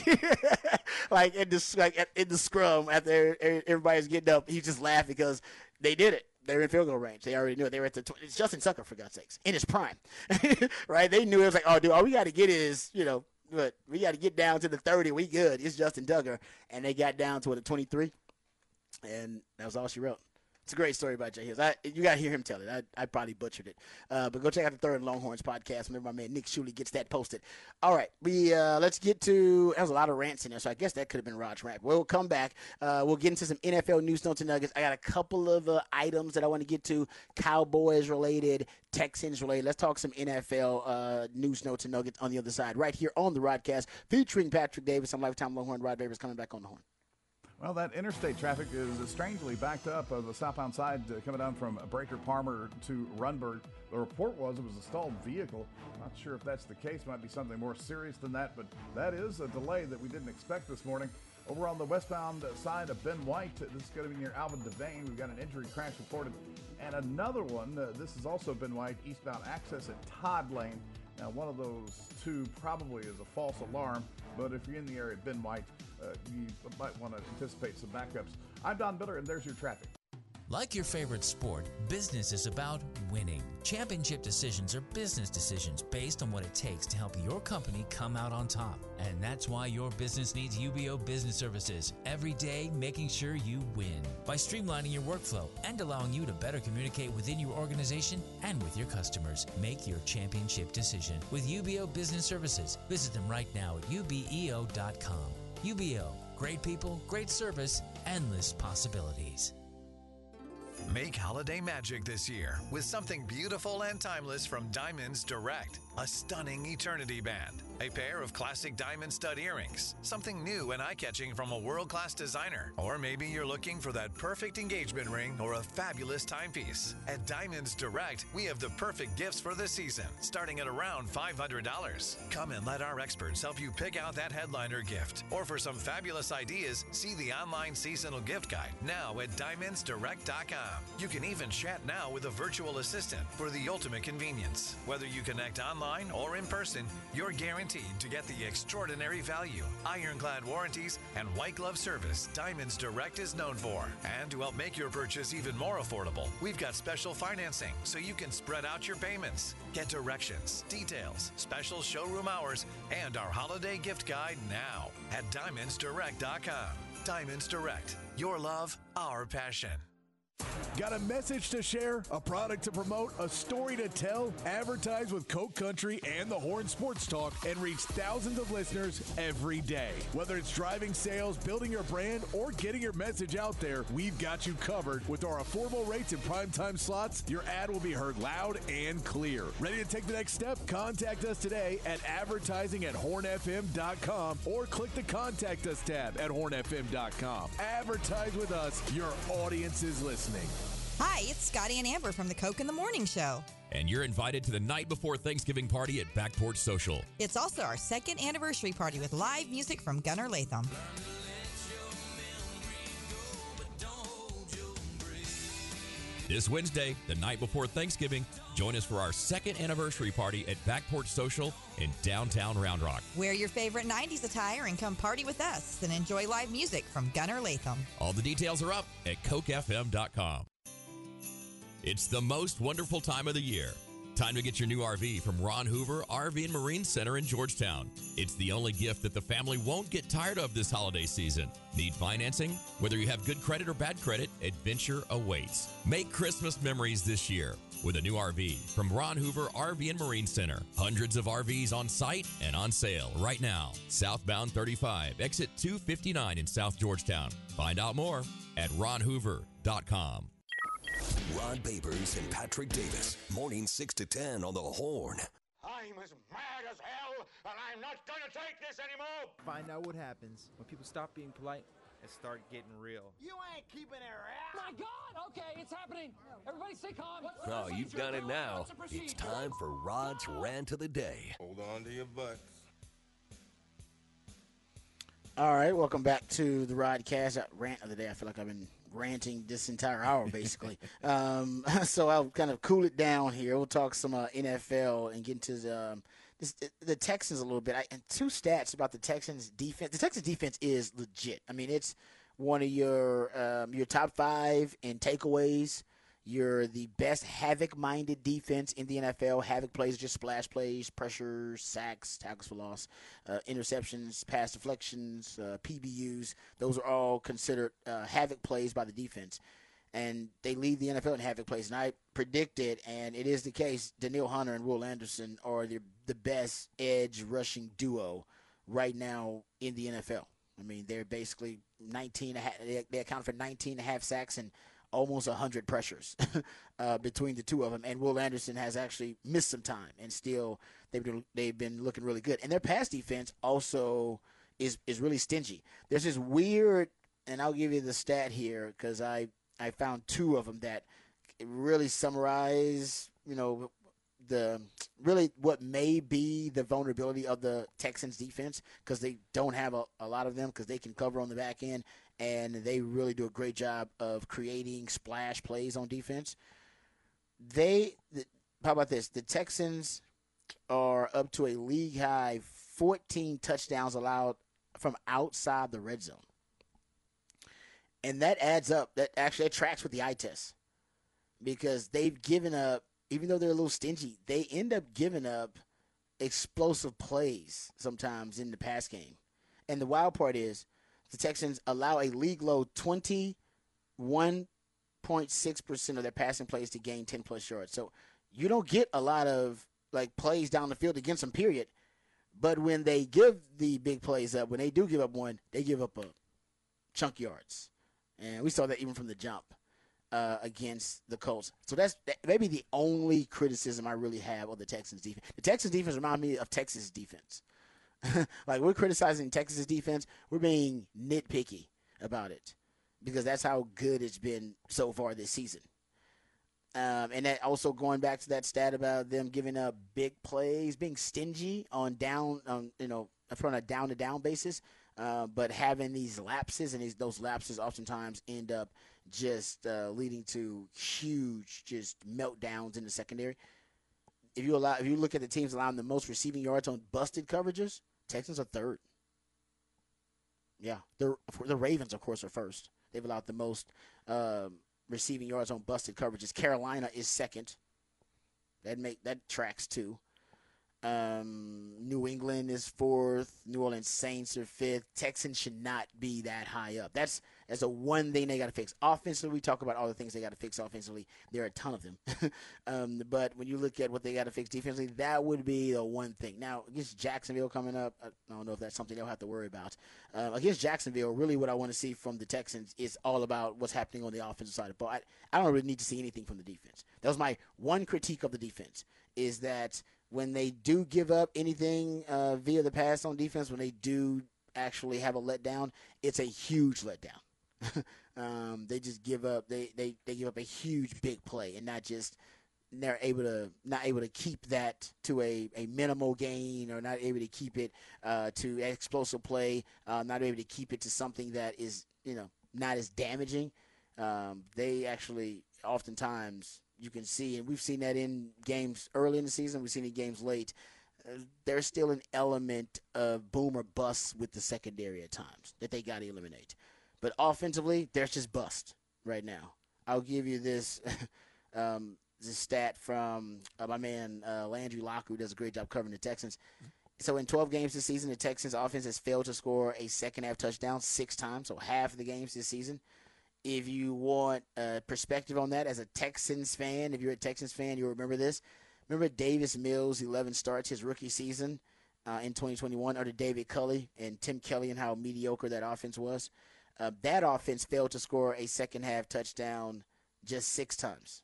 Like in the like in the scrum after everybody's getting up, he's just laughing because they did it. They were in field goal range. They already knew it. They were at the. Tw- it's Justin Tucker, for God's sakes, in his prime, right? They knew it was like, oh, dude, all we got to get is, you know, but we got to get down to the thirty. We good. It's Justin Tucker, and they got down to what, the twenty-three, and that was all she wrote. It's a great story about Jay Hills. I, you got to hear him tell it. I, I probably butchered it. Uh, but go check out the Third and Longhorns podcast whenever my man Nick Shuley gets that posted. All right. we uh, Let's get to – that was a lot of rants in there, so I guess that could have been Raj Rap. We'll come back. Uh, we'll get into some N F L news, notes, and nuggets. I got a couple of uh, items that I want to get to, Cowboys-related, Texans-related. Let's talk some N F L uh, news, notes, and nuggets on the other side right here on the Rodcast featuring Patrick Davis. I'm Lifetime Longhorn. Rod Babers coming back on the horn. Well, that interstate traffic is strangely backed up on the southbound side uh, coming down from Breaker Palmer to Runberg. The report was it was a stalled vehicle. Not sure if that's the case. Might be something more serious than that, but that is a delay that we didn't expect this morning. Over on the westbound side of Ben White, this is going to be near Alvin Devane. We've got an injury crash reported. And another one, uh, this is also Ben White, eastbound access at Todd Lane. Now, one of those two probably is a false alarm, but if you're in the area at Ben White, uh, you might want to anticipate some backups. I'm Don Miller, and there's your traffic. Like your favorite sport, business is about winning. Championship decisions are business decisions based on what it takes to help your company come out on top. And that's why your business needs U B O Business Services, every day making sure you win. By streamlining your workflow and allowing you to better communicate within your organization and with your customers. Make your championship decision with U B O Business Services. Visit them right now at U B E O dot com. U B O, great people, great service, endless possibilities. Make holiday magic this year with something beautiful and timeless from Diamonds Direct. A stunning eternity band, a pair of classic diamond stud earrings, something new and eye-catching from a world-class designer, or maybe you're looking for that perfect engagement ring or a fabulous timepiece. At Diamonds Direct, we have the perfect gifts for the season, starting at around five hundred dollars. Come and let our experts help you pick out that headliner gift. Or for some fabulous ideas, see the online seasonal gift guide now at diamonds direct dot com. You can even chat now with a virtual assistant for the ultimate convenience. Whether you connect online or in person, you're guaranteed to get the extraordinary value, ironclad warranties, and white glove service Diamonds Direct is known for. And to help make your purchase even more affordable, we've got special financing so you can spread out your payments. Get directions, details, special showroom hours, and our holiday gift guide now at diamonds direct dot com. Diamonds Direct, your love, our passion. Got a message to share, a product to promote, a story to tell? Advertise with Coke Country and the Horn Sports Talk and reach thousands of listeners every day. Whether it's driving sales, building your brand, or getting your message out there, we've got you covered. With our affordable rates and primetime slots, your ad will be heard loud and clear. Ready to take the next step? Contact us today at advertising at horn f m dot com or click the Contact Us tab at horn f m dot com. Advertise with us. Your audience is listening. Hi, it's Scotty and Amber from the Coke in the Morning Show. And you're invited to the night before Thanksgiving party at Back Porch Social. It's also our second anniversary party with live music from Gunnar Latham. This Wednesday, the night before Thanksgiving, join us for our second anniversary party at Back Porch Social in downtown Round Rock. Wear your favorite nineties attire and come party with us and enjoy live music from Gunnar Latham. All the details are up at coke f m dot com. It's the most wonderful time of the year. Time to get your new R V from Ron Hoover R V and Marine Center in Georgetown. It's the only gift that the family won't get tired of this holiday season. Need financing? Whether you have good credit or bad credit, adventure awaits. Make Christmas memories this year with a new R V from Ron Hoover R V and Marine Center. Hundreds of R Vs on site and on sale right now. Southbound thirty-five, exit two fifty-nine in South Georgetown. Find out more at ron hoover dot com. Ron Babers and Patrick Davis, morning six to ten on the Horn. I'm as mad as hell, and I'm not going to take this anymore. Find out what happens when people stop being polite and start getting real. You ain't keeping it around. My God, okay, it's happening. Everybody stay calm. Oh, you've got it now. It's time for Rod's Rant of the Day. Hold on to your butts. All right, welcome back to the Rodcast. Uh, Rant of the Day. I feel like I've been ranting this entire hour, basically. um, so I'll kind of cool it down here. We'll talk some uh, N F L and get into the, um, this, the Texans a little bit. I, and two stats about the Texans defense. The Texans defense is legit. I mean, it's one of your um, your top five in takeaways. You're the best havoc-minded defense in the N F L. Havoc plays, just splash plays, pressures, sacks, tackles for loss, uh, interceptions, pass deflections, uh, P B Us. Those are all considered uh, havoc plays by the defense. And they lead the N F L in havoc plays. And I predicted, and it is the case, Danielle Hunter and Will Anderson are the, the best edge rushing duo right now in the N F L. I mean, they're basically nineteen and a half, they, they account for nineteen and a half sacks and almost one hundred pressures uh, between the two of them. And Will Anderson has actually missed some time, and still they've been, they've been looking really good. And their pass defense also is is really stingy. There's this weird, and I'll give you the stat here because I, I found two of them that really summarize, you know, the really what may be the vulnerability of the Texans defense, because they don't have a, a lot of them because they can cover on the back end. And they really do a great job of creating splash plays on defense. They, how about this? The Texans are up to a league-high fourteen touchdowns allowed from outside the red zone. And that adds up. That actually tracks with the eye test because they've given up, even though they're a little stingy, they end up giving up explosive plays sometimes in the pass game. And the wild part is the Texans allow a league low twenty-one point six percent of their passing plays to gain ten plus yards. So you don't get a lot of like plays down the field against them, period. But when they give the big plays up, when they do give up one, they give up a chunk yards. And we saw that even from the jump uh, against the Colts. So that's that, maybe the only criticism I really have of the Texans defense. The Texans defense remind me of Texas defense. Like, we're criticizing Texas defense. We're being nitpicky about it because that's how good it's been so far this season. Um, and that also going back to that stat about them giving up big plays, being stingy on down, on, you know, from a down-to-down basis, uh, but having these lapses, and these, those lapses oftentimes end up just uh, leading to huge just meltdowns in the secondary. If you allow, if you look at the teams allowing the most receiving yards on busted coverages, Texans are third. Yeah, the the Ravens, of course, are first. They've allowed the most um, receiving yards on busted coverages. Carolina is second. That make that tracks too. Um, New England is fourth. New Orleans Saints are fifth. Texans should not be that high up. That's that's the one thing they got to fix. Offensively, we talk about all the things they got to fix offensively. There are a ton of them. um, but when you look at what they got to fix defensively, that would be the one thing. Now, against Jacksonville coming up, I don't know if that's something they'll have to worry about. Uh, against Jacksonville, really what I want to see from the Texans is all about what's happening on the offensive side of the ball. I, I don't really need to see anything from the defense. That was my one critique of the defense, is that when they do give up anything uh, via the pass on defense, when they do actually have a letdown, it's a huge letdown. um, they just give up. They, they, they give up a huge big play, and not just they're able to not able to keep that to a, a minimal gain, or not able to keep it uh, to explosive play. Uh, not able to keep it to something that is, you know, not as damaging. Um, they actually oftentimes, you can see, and we've seen that in games early in the season, we've seen it in games late, uh, there's still an element of boom or bust with the secondary at times that they got to eliminate. But offensively, there's just bust right now. I'll give you this um, this stat from uh, my man uh, Landry Locker, who does a great job covering the Texans. So in twelve games this season, the Texans offense has failed to score a second-half touchdown six times, so half of the games this season. If you want a perspective on that as a Texans fan, if you're a Texans fan, you'll remember this. Remember Davis Mills' eleven starts his rookie season uh, in twenty twenty-one under David Culley and Tim Kelly, and how mediocre that offense was. Uh, that offense failed to score a second-half touchdown just six times.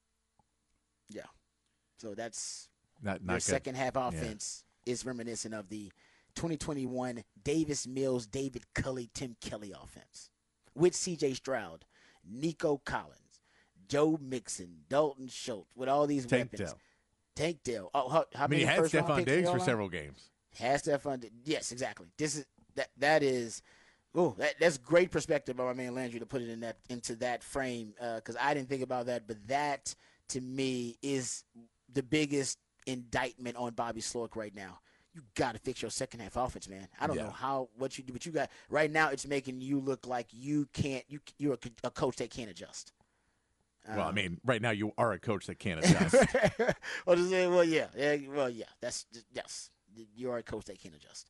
Yeah. So that's not, not their good. second-half offense yeah. is reminiscent of the twenty twenty-one Davis Mills, David Culley, Tim Kelly offense. With C J Stroud, Nico Collins, Joe Mixon, Dalton Schultz, with all these Tank weapons. Dell. Tank Dell. Oh, how, how I mean, many he had first round Stephon picks Diggs for for several games. Has Stephon? Yes, exactly. This is that. That is. Oh, that, that's great perspective by my man Landry to put it in that into that frame, because uh, I didn't think about that. But that to me is the biggest indictment on Bobby Sloak right now. You got to fix your second half offense, man. I don't yeah. know how what you do, but you got right now. It's making you look like you can't. You you're a, a coach that can't adjust. Well, um, I mean, right now you are a coach that can't adjust. well, just, well, yeah, yeah, well, yeah. That's yes, you are a coach that can't adjust,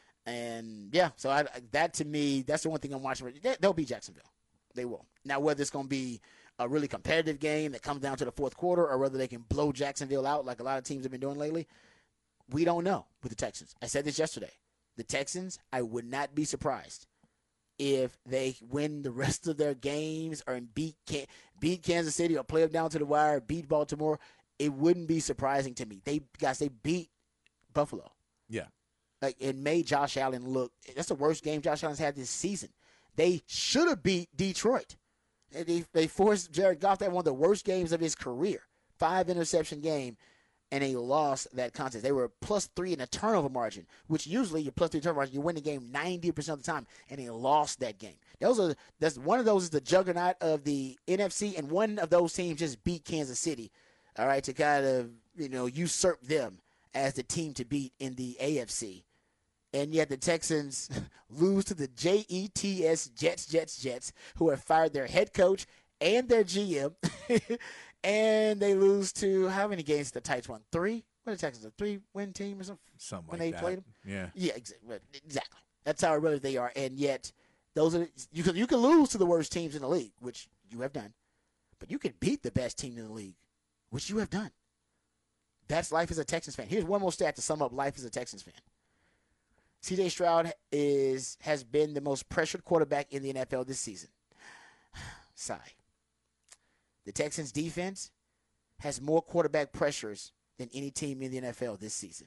and yeah. So I, that to me, that's the one thing I'm watching. They, they'll beat Jacksonville. They will. Now, whether it's going to be a really competitive game that comes down to the fourth quarter, or whether they can blow Jacksonville out like a lot of teams have been doing lately, we don't know with the Texans. I said this yesterday. The Texans, I would not be surprised if they win the rest of their games or beat beat Kansas City or play them down to the wire, beat Baltimore. It wouldn't be surprising to me. They guys, they beat Buffalo. Yeah. Like, it made Josh Allen look – that's the worst game Josh Allen's had this season. They should have beat Detroit. They, they forced Jared Goff to have one of the worst games of his career. Five interception game. And they lost that contest. They were plus three in a turnover margin, which usually your plus three turnover margin, you win the game ninety percent of the time, and they lost that game. Those are that's one of those is the juggernaut of the N F C, and one of those teams just beat Kansas City, all right, to kind of, you know, usurp them as the team to beat in the A F C. And yet the Texans lose to the J E T S Jets, Jets, Jets, who have fired their head coach and their G M. And they lose to how many games the Titans won? Three? What are the Texans? A three-win team or something? Something when like they that. played them? Yeah. Yeah, exactly. Exactly. That's how really they are. And yet, those are you can you can lose to the worst teams in the league, which you have done, but you can beat the best team in the league, which you have done. That's life as a Texans fan. Here's one more stat to sum up life as a Texans fan. C J Stroud is has been the most pressured quarterback in the N F L this season. Sigh. The Texans defense has more quarterback pressures than any team in the N F L this season.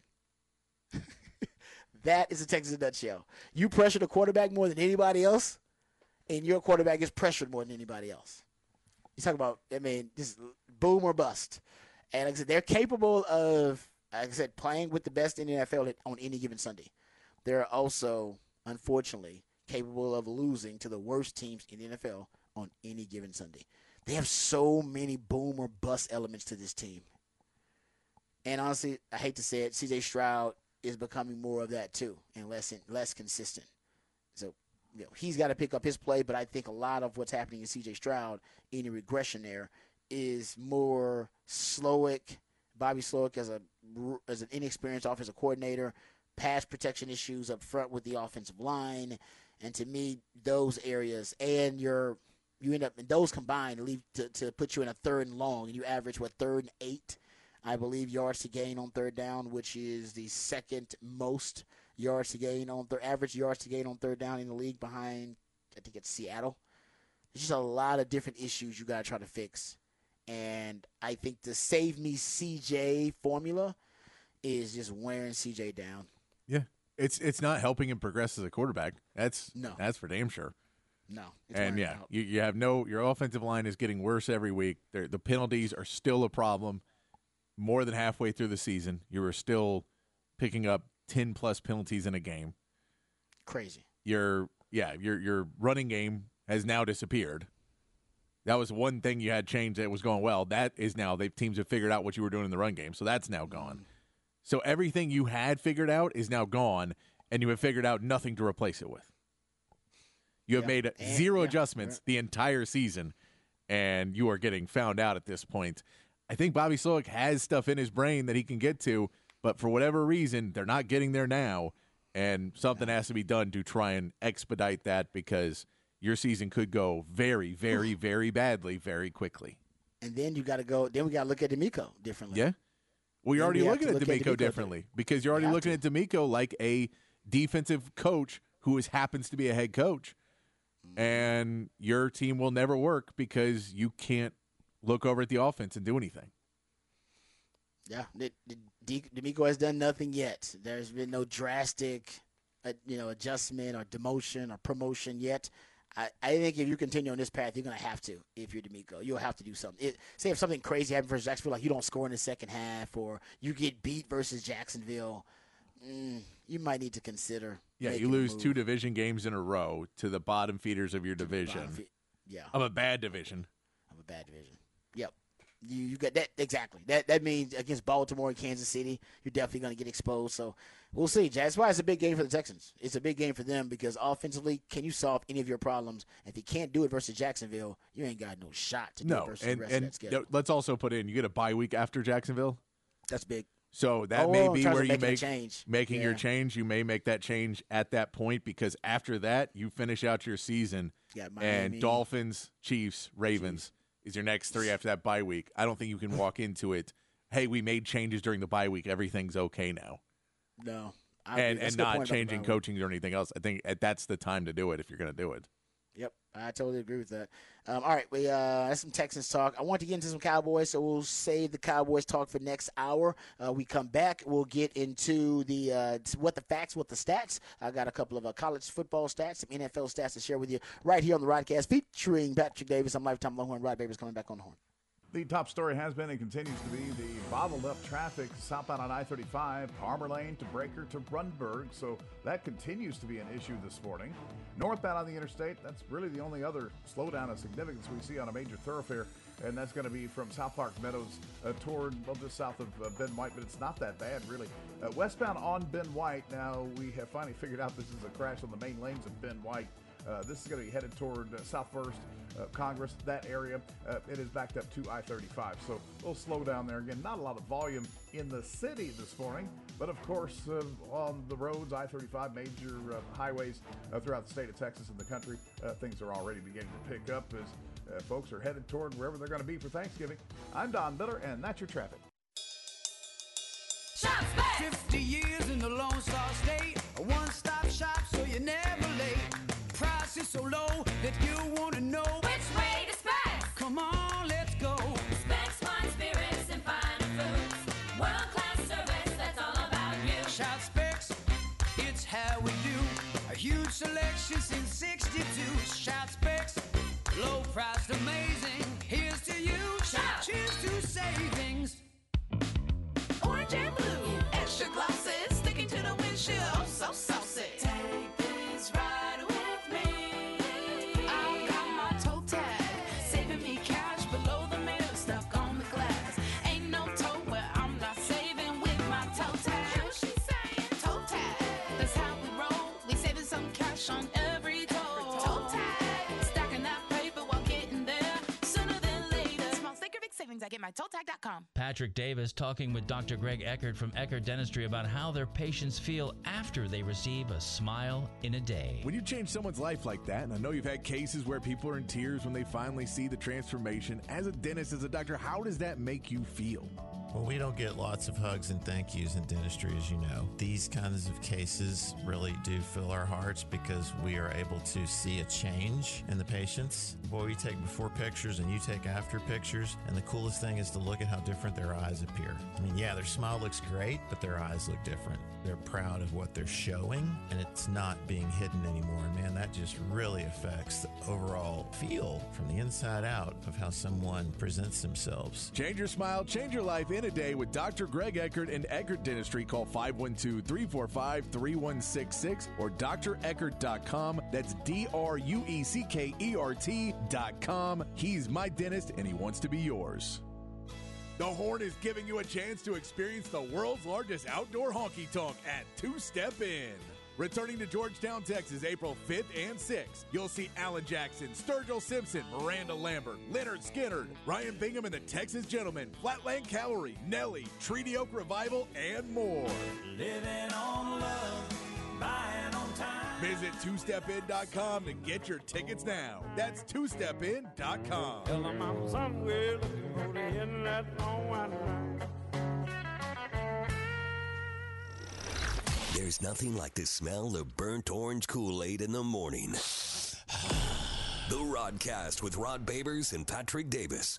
That is the Texans in a nutshell. You pressure the quarterback more than anybody else, and your quarterback is pressured more than anybody else. You talk about, I mean, this boom or bust. And like I said, they're capable of, like I said, playing with the best in the N F L on any given Sunday. They're also, unfortunately, capable of losing to the worst teams in the N F L on any given Sunday. They have so many boom or bust elements to this team. And honestly, I hate to say it, C J Stroud is becoming more of that too and less less consistent. So, you know, he's got to pick up his play, but I think a lot of what's happening in C J Stroud, any regression there, is more Slowick, Bobby Slowick as a as an inexperienced offensive coordinator, pass protection issues up front with the offensive line, and to me, those areas and your you end up in those combined leave to, to put you in a third and long, and you average what third and eight, I believe, yards to gain on third down, which is the second most yards to gain on third average yards to gain on third down in the league behind, I think it's Seattle. There's just a lot of different issues you got to try to fix. And I think the save me C J formula is just wearing C J down. Yeah. It's it's not helping him progress as a quarterback. That's no. That's for damn sure. No. And yeah, you, you have no your offensive line is getting worse every week. They're, the penalties are still a problem. More than halfway through the season, you are still picking up ten plus penalties in a game. Crazy. Your yeah, your your running game has now disappeared. That was one thing you had changed that was going well. That is now, they teams have figured out what you were doing in the run game, so that's now gone. So everything you had figured out is now gone, and you have figured out nothing to replace it with. You have Yeah. made And- zero yeah, adjustments right. the entire season, and you are getting found out at this point. I think Bobby Slowick has stuff in his brain that he can get to, but for whatever reason, they're not getting there now, and something has to be done to try and expedite that because your season could go very, very, very badly very quickly. And then you got to go. Then we got to look at D'Amico differently. Yeah. Well, you're Then already we have looking to at look at D'Amico D'Amico differently because you're already have looking at D'Amico like a defensive coach who is happens to be a head coach. And your team will never work because you can't look over at the offense and do anything. Yeah, D- D- D- D'Amico has done nothing yet. There's been no drastic, uh, you know, adjustment or demotion or promotion yet. I, I think if you continue on this path, you're going to have to. If you're D'Amico, you'll have to do something. It, say if something crazy happens versus Jacksonville, like you don't score in the second half, or you get beat versus Jacksonville, mm, you might need to consider. Yeah, making you a lose move. two division games in a row to the bottom feeders of your division. fe- yeah. Of a bad division. Of a bad division. Yep. You you got that exactly. That that means against Baltimore and Kansas City, you're definitely going to get exposed. So we'll see. That's why it's a big game for the Texans. It's a big game for them because offensively, can you solve any of your problems? If you can't do it versus Jacksonville, you ain't got no shot to do it No, versus and, the rest of and that schedule. let's also put in, you get a bye week after Jacksonville. That's big. So that Oh, may in be terms where of you making a make change. making your Yeah. change. You may make that change at that point because after that, you finish out your season. Yeah, Miami. and Dolphins, Chiefs, Ravens is your next three after that bye week. I don't think you can walk into it, hey, we made changes during the bye week. Everything's okay now. No. I And agree. That's and a good not point about the changing bye week. coaching or anything else. I think that's the time to do it if you're going to do it. Yep, I totally agree with that. Um, all right, we uh, that's some Texans talk. I want to get into some Cowboys, so we'll save the Cowboys talk for next hour. Uh, we come back, we'll get into the uh, what the facts, what the stats. I got a couple of uh, college football stats, some N F L stats to share with you right here on the Rodcast featuring Patrick Davis. I'm Lifetime Longhorn. Rod Babers coming back on the horn. The top story has been and continues to be the bottled up traffic southbound on I thirty-five, Palmer Lane to Breaker to Rundberg. So that continues to be an issue this morning. Northbound on the interstate, that's really the only other slowdown of significance we see on a major thoroughfare and that's going to be from South Park Meadows uh, toward, well, just south of uh, Ben White, but it's not that bad, really. Uh, westbound on Ben White, now we have finally figured out this is a crash on the main lanes of Ben White. Uh, this is going to be headed toward uh, South First, uh, Congress, that area. Uh, it is backed up to I thirty-five, so we'll slow down there. Again, not a lot of volume in the city this morning, but of course, uh, on the roads, I thirty-five, major uh, highways uh, throughout the state of Texas and the country, uh, things are already beginning to pick up as uh, folks are headed toward wherever they're going to be for Thanksgiving. I'm Don Miller, and that's your traffic. fifty years in the Lone Star State, a one-stop shop so you're never late. Price is so low that you want to know Which way to Specs? Come on, let's go. Specs, fine spirits, and finer foods. World-class service, that's all about you. Shop Specs, it's how we do. A huge selection since sixty-two. Shop Specs, low priced, amazing. Here's to you. Shop. Cheers to savings. Orange and blue, extra glosses, sticking to the windshield. Oh, so saucy. Take this ride with me. I've got my toe tag, saving me cash below the mirror, stuck on the glass. Ain't no toe where I'm not saving with my toe tag. Hear what she's saying? Toe tag. That's how we roll. We saving some cash on every toe. Toe tag. Stacking that paper while getting there sooner than later. Small stinker big savings. I get my toe tag dot com. Patrick Davis talking with Doctor Greg Eckert from Eckert Dentistry about how their patients feel after they receive a smile in a day. When you change someone's life like that, and I know you've had cases where people are in tears when they finally see the transformation, as a dentist, as a doctor, how does that make you feel? Well, we don't get lots of hugs and thank yous in dentistry, as you know. These kinds of cases really do fill our hearts because we are able to see a change in the patients. Boy, we take before pictures and you take after pictures, and the coolest thing is to look at how different their eyes appear. I mean, yeah, their smile looks great, but their eyes look different. They're proud of what they're showing, and it's not being hidden anymore. And man, that just really affects the overall feel from the inside out of how someone presents themselves. Change your smile, change your life in a day with Doctor Greg Eckert and Eckert Dentistry. Call five one two, three four five, three one six six or D R eckert dot com. That's D R U E C K E R T dot com. He's my dentist, and he wants to be yours. The Horn is giving you a chance to experience the world's largest outdoor honky tonk at Two Step In. Returning to Georgetown, Texas, April fifth and sixth, you'll see Alan Jackson, Sturgill Simpson, Miranda Lambert, Leonard Skinner, Ryan Bingham and the Texas Gentlemen, Flatland Cavalry, Nelly, Treaty Oak Revival, and more. Living on love, buying on time. Visit two step in dot com to get your tickets now. That's two step in dot com. Tell them I'm somewhere looking for the end of that long white line. There's nothing like the smell of burnt orange Kool-Aid in the morning. The Rodcast with Rod Babers and Patrick Davis.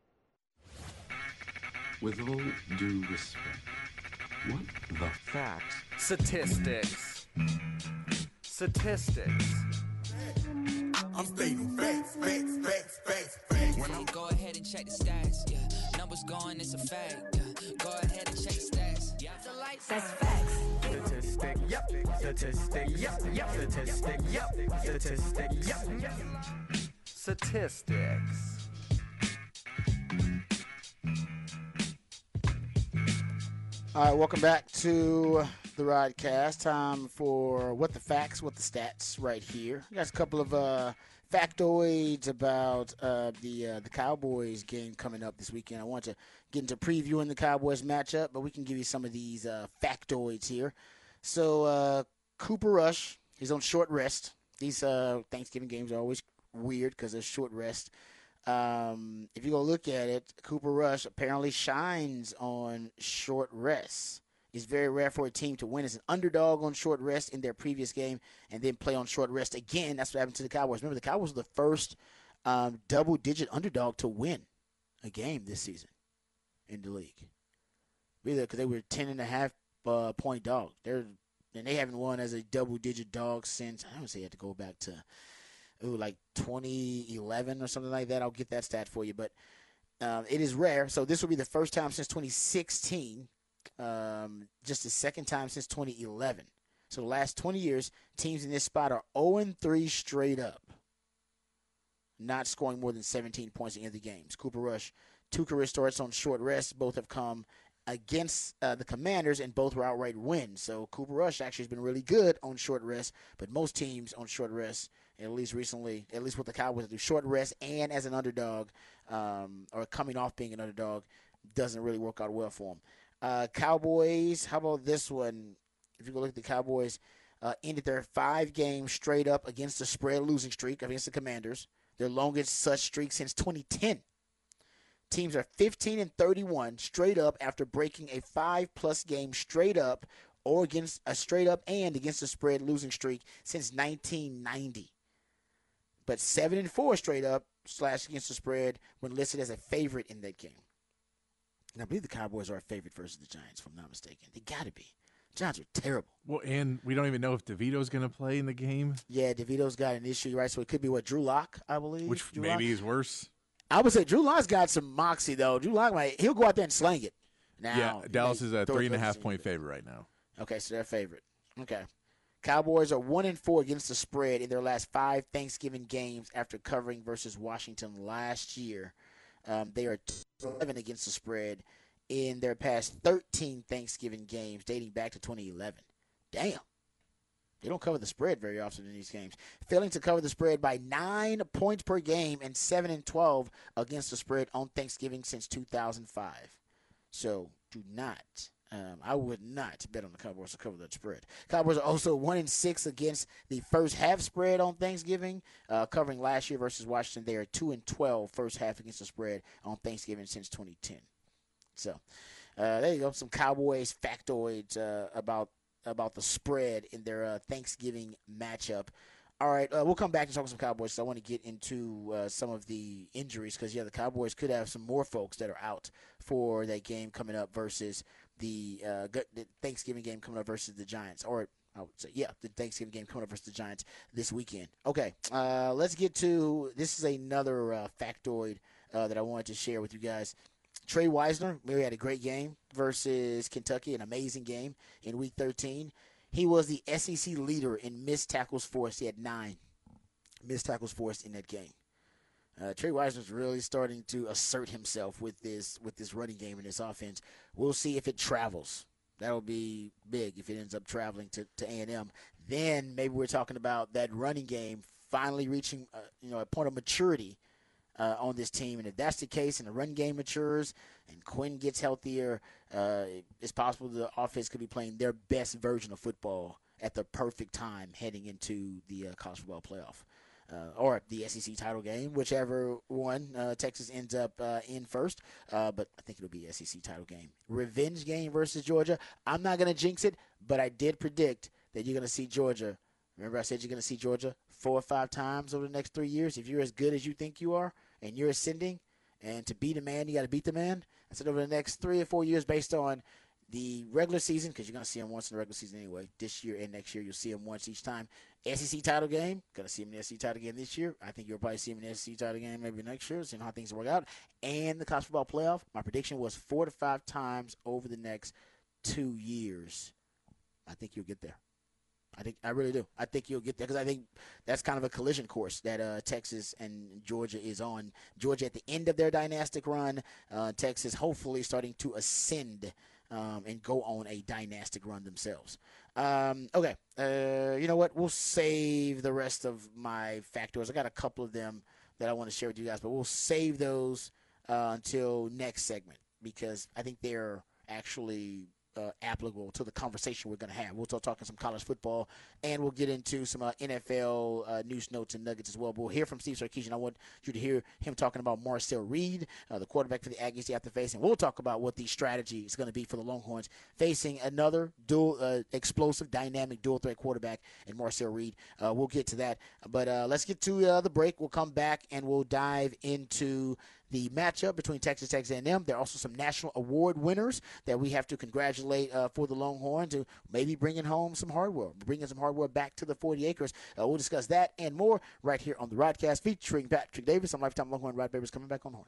With all due respect, what the Facts. Statistics. Statistics. I'm stating facts, facts, facts, facts, facts. When I'm go ahead and check the stats, yeah. Numbers going, it's a fact, yeah. Go ahead and check the stats, yeah. That's facts. Statistic, yep. Statistic, yep, yep. Statistic, yep. Statistic, yep, yep. Statistics. All right, welcome back to the Rodcast. Time for What the Facts, What the Stats right here. We got a couple of uh, factoids about uh, the uh, the Cowboys game coming up this weekend. I want to get into previewing the Cowboys matchup, but we can give you some of these uh, factoids here. So uh, Cooper Rush, he's on short rest. These uh, Thanksgiving games are always weird because they're short rest. Um, if you go look at it, Cooper Rush apparently shines on short rest. It's very rare for a team to win as an underdog on short rest in their previous game and then play on short rest again. That's what happened to the Cowboys. Remember, the Cowboys were the first um, double-digit underdog to win a game this season in the league. Really, because they were ten and a half uh, point dog. They're and they haven't won as a double-digit dog since, I don't say you have to go back to, ooh, like twenty eleven or something like that. I'll get that stat for you. But um, it is rare. So this will be the first time since twenty sixteen, um, just the second time since twenty eleven. So the last twenty years, teams in this spot are oh and three straight up. not scoring more than seventeen points in the games. Cooper Rush, two career starts on short rest. Both have come against uh, the Commanders, and both were outright wins. So Cooper Rush actually has been really good on short rest, but most teams on short rest, at least recently, at least with the Cowboys, do short rest and as an underdog, um, or coming off being an underdog, doesn't really work out well for them. Uh, Cowboys, how about this one? If you go look at the Cowboys, uh, ended their five games straight up against the spread losing streak against the Commanders, their longest such streak since twenty ten. Teams are fifteen and thirty-one straight up after breaking a five-plus game straight up or against a straight up and against the spread losing streak since nineteen ninety. But seven and four straight up slash against the spread when listed as a favorite in that game. And I believe the Cowboys are a favorite versus the Giants, if I'm not mistaken. They got to be. Giants are terrible. Well, and we don't even know if DeVito's going to play in the game. Yeah, DeVito's got an issue, right? So it could be what, Drew Lock, I believe. Which Drew maybe Lock? is worse. I would say Drew Lock's got some moxie, though. Drew Lock, might, he'll go out there and slang it. Now, yeah, Dallas is a throw three and a it half point favorite right now. Okay, so they're a favorite. Okay. Cowboys are one and four against the spread in their last five Thanksgiving games after covering versus Washington last year. Um, they are eleven against the spread in their past thirteen Thanksgiving games dating back to twenty eleven. Damn. They don't cover the spread very often in these games. Failing to cover the spread by nine points per game and seven and twelve against the spread on Thanksgiving since two thousand five. So do not, um, I would not bet on the Cowboys to cover that spread. Cowboys are also one and six against the first half spread on Thanksgiving, uh, covering last year versus Washington. They are two and twelve first half against the spread on Thanksgiving since twenty ten. So uh, there you go, some Cowboys factoids uh, about. about the spread in their uh, Thanksgiving matchup. All right, uh, we'll come back and talk some Cowboys. So I want to get into uh, some of the injuries because, yeah, the Cowboys could have some more folks that are out for that game coming up versus the, uh, the Thanksgiving game coming up versus the Giants. Or, I would say, yeah, the Thanksgiving game coming up versus the Giants this weekend. Okay, uh, let's get to – this is another uh, factoid uh, that I wanted to share with you guys. Trey Wisner, maybe had a great game versus Kentucky, an amazing game in Week thirteen. He was the S E C leader in missed tackles forced. He had nine missed tackles forced in that game. Uh, Trey Wisner's really starting to assert himself with this with this running game and this offense. We'll see if it travels. That'll be big if it ends up traveling to, to A and M. Then maybe we're talking about that running game finally reaching uh, you know a point of maturity Uh, on this team. And if that's the case and the run game matures and Quinn gets healthier, uh, it's possible the offense could be playing their best version of football at the perfect time heading into the uh, college football playoff uh, or the S E C title game, whichever one uh, Texas ends up uh, in first. Uh, but I think it'll be S E C title game. Revenge game versus Georgia. I'm not going to jinx it, but I did predict that you're going to see Georgia. Remember I said you're going to see Georgia four or five times over the next three years. If you're as good as you think you are, and you're ascending, and to beat a man, you got to beat the man. I said over the next three or four years based on the regular season, because you're going to see him once in the regular season anyway. This year and next year, you'll see him once each time. S E C title game, going to see him in the S E C title game this year. I think you'll probably see him in the S E C title game maybe next year, seeing how things work out. And the college football playoff, my prediction was four to five times over the next two years. I think you'll get there. I think I really do. I think you'll get there because I think that's kind of a collision course that uh, Texas and Georgia is on. Georgia at the end of their dynastic run, uh, Texas hopefully starting to ascend um, and go on a dynastic run themselves. Um, okay, uh, you know what? We'll save the rest of my factors. I got a couple of them that I want to share with you guys, but we'll save those uh, until next segment because I think they're actually Uh, applicable to the conversation we're going to have. We'll start talking some college football, and we'll get into some uh, N F L uh, news notes and nuggets as well. But we'll hear from Steve Sarkisian. I want you to hear him talking about Marcel Reed, uh, the quarterback for the Aggies they have to face, and we'll talk about what the strategy is going to be for the Longhorns facing another dual, uh, explosive, dynamic, dual-threat quarterback in Marcel Reed. Uh, we'll get to that. But uh, let's get to uh, the break. We'll come back, and we'll dive into the matchup between Texas Tech and A and M. There are also some national award winners that we have to congratulate uh, for the Longhorns to maybe bringing home some hardware, bringing some hardware back to the forty acres. Uh, we'll discuss that and more right here on the Rodcast featuring Patrick Davis. I'm Lifetime Longhorn Rod Babers coming back on the horn.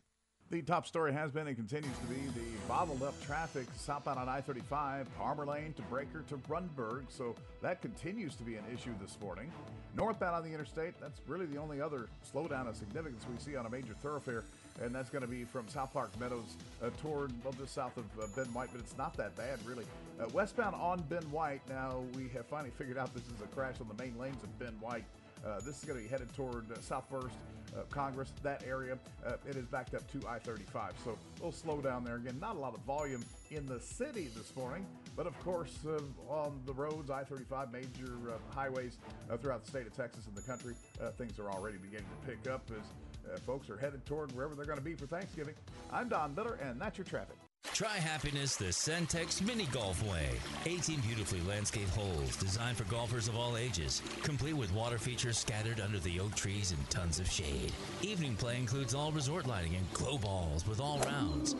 The top story has been and continues to be the bottled up traffic southbound on I thirty-five, Palmer Lane to Breaker to Rundberg. So that continues to be an issue this morning. Northbound on the interstate, that's really the only other slowdown of significance we see on a major thoroughfare. And that's going to be from South Park Meadows uh, toward, well, just south of uh, Ben White, but it's not that bad, really. Uh, westbound on Ben White, now we have finally figured out this is a crash on the main lanes of Ben White. Uh, this is going to be headed toward uh, South First, uh, Congress, that area. Uh, it is backed up to I thirty-five. So a little slow down there. Again, not a lot of volume in the city this morning, but of course uh, on the roads, I thirty-five, major uh, highways uh, throughout the state of Texas and the country, uh, things are already beginning to pick up as uh, folks are headed toward wherever they're going to be for Thanksgiving. I'm Don Miller, and that's your traffic. Try happiness the Centex Mini Golf way. eighteen beautifully landscaped holes designed for golfers of all ages, complete with water features scattered under the oak trees and tons of shade. Evening play includes all resort lighting and glow balls with all rounds.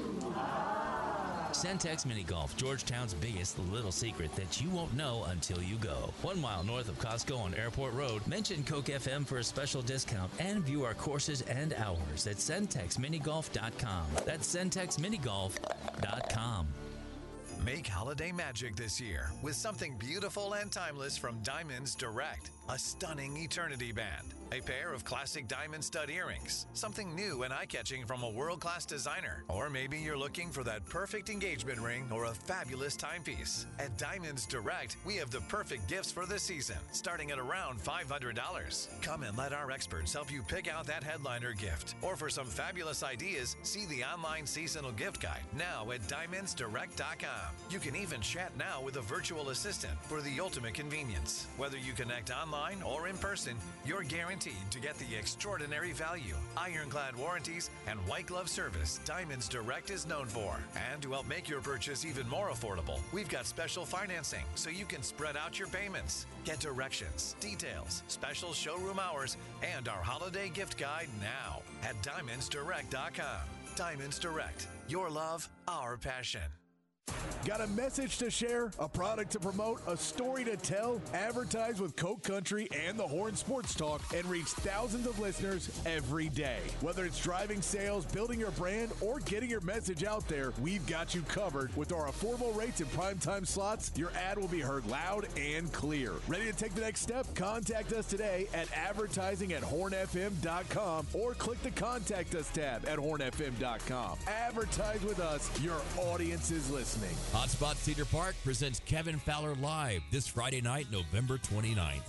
Centex Mini Golf, Georgetown's biggest little secret that you won't know until you go. One mile north of Costco on Airport Road. Mention Coke F M for a special discount and view our courses and hours at centex mini golf dot com. That's centex mini golf dot com. Make holiday magic this year with something beautiful and timeless from Diamonds Direct. A stunning eternity band. A pair of classic diamond stud earrings. Something new and eye-catching from a world-class designer. Or maybe you're looking for that perfect engagement ring or a fabulous timepiece. At Diamonds Direct, we have the perfect gifts for the season, starting at around five hundred dollars. Come and let our experts help you pick out that headliner gift. Or for some fabulous ideas, see the online seasonal gift guide now at diamonds direct dot com. You can even chat now with a virtual assistant for the ultimate convenience. Whether you connect online or in person, you're guaranteed to get the extraordinary value, ironclad warranties, and white glove service Diamonds Direct is known for. And to help make your purchase even more affordable, we've got special financing so you can spread out your payments. Get directions, details, special showroom hours, and our holiday gift guide now at diamonds direct dot com. Diamonds Direct, your love, our passion. Got a message to share, a product to promote, a story to tell? Advertise with Coke Country and the Horn Sports Talk and reach thousands of listeners every day. Whether it's driving sales, building your brand, or getting your message out there, we've got you covered. With our affordable rates and primetime slots, your ad will be heard loud and clear. Ready to take the next step? Contact us today at advertising at horn f m dot com or click the Contact Us tab at horn f m dot com. Advertise with us. Your audience is listening. Hotspot Cedar Park presents Kevin Fowler Live this Friday night, November twenty-ninth.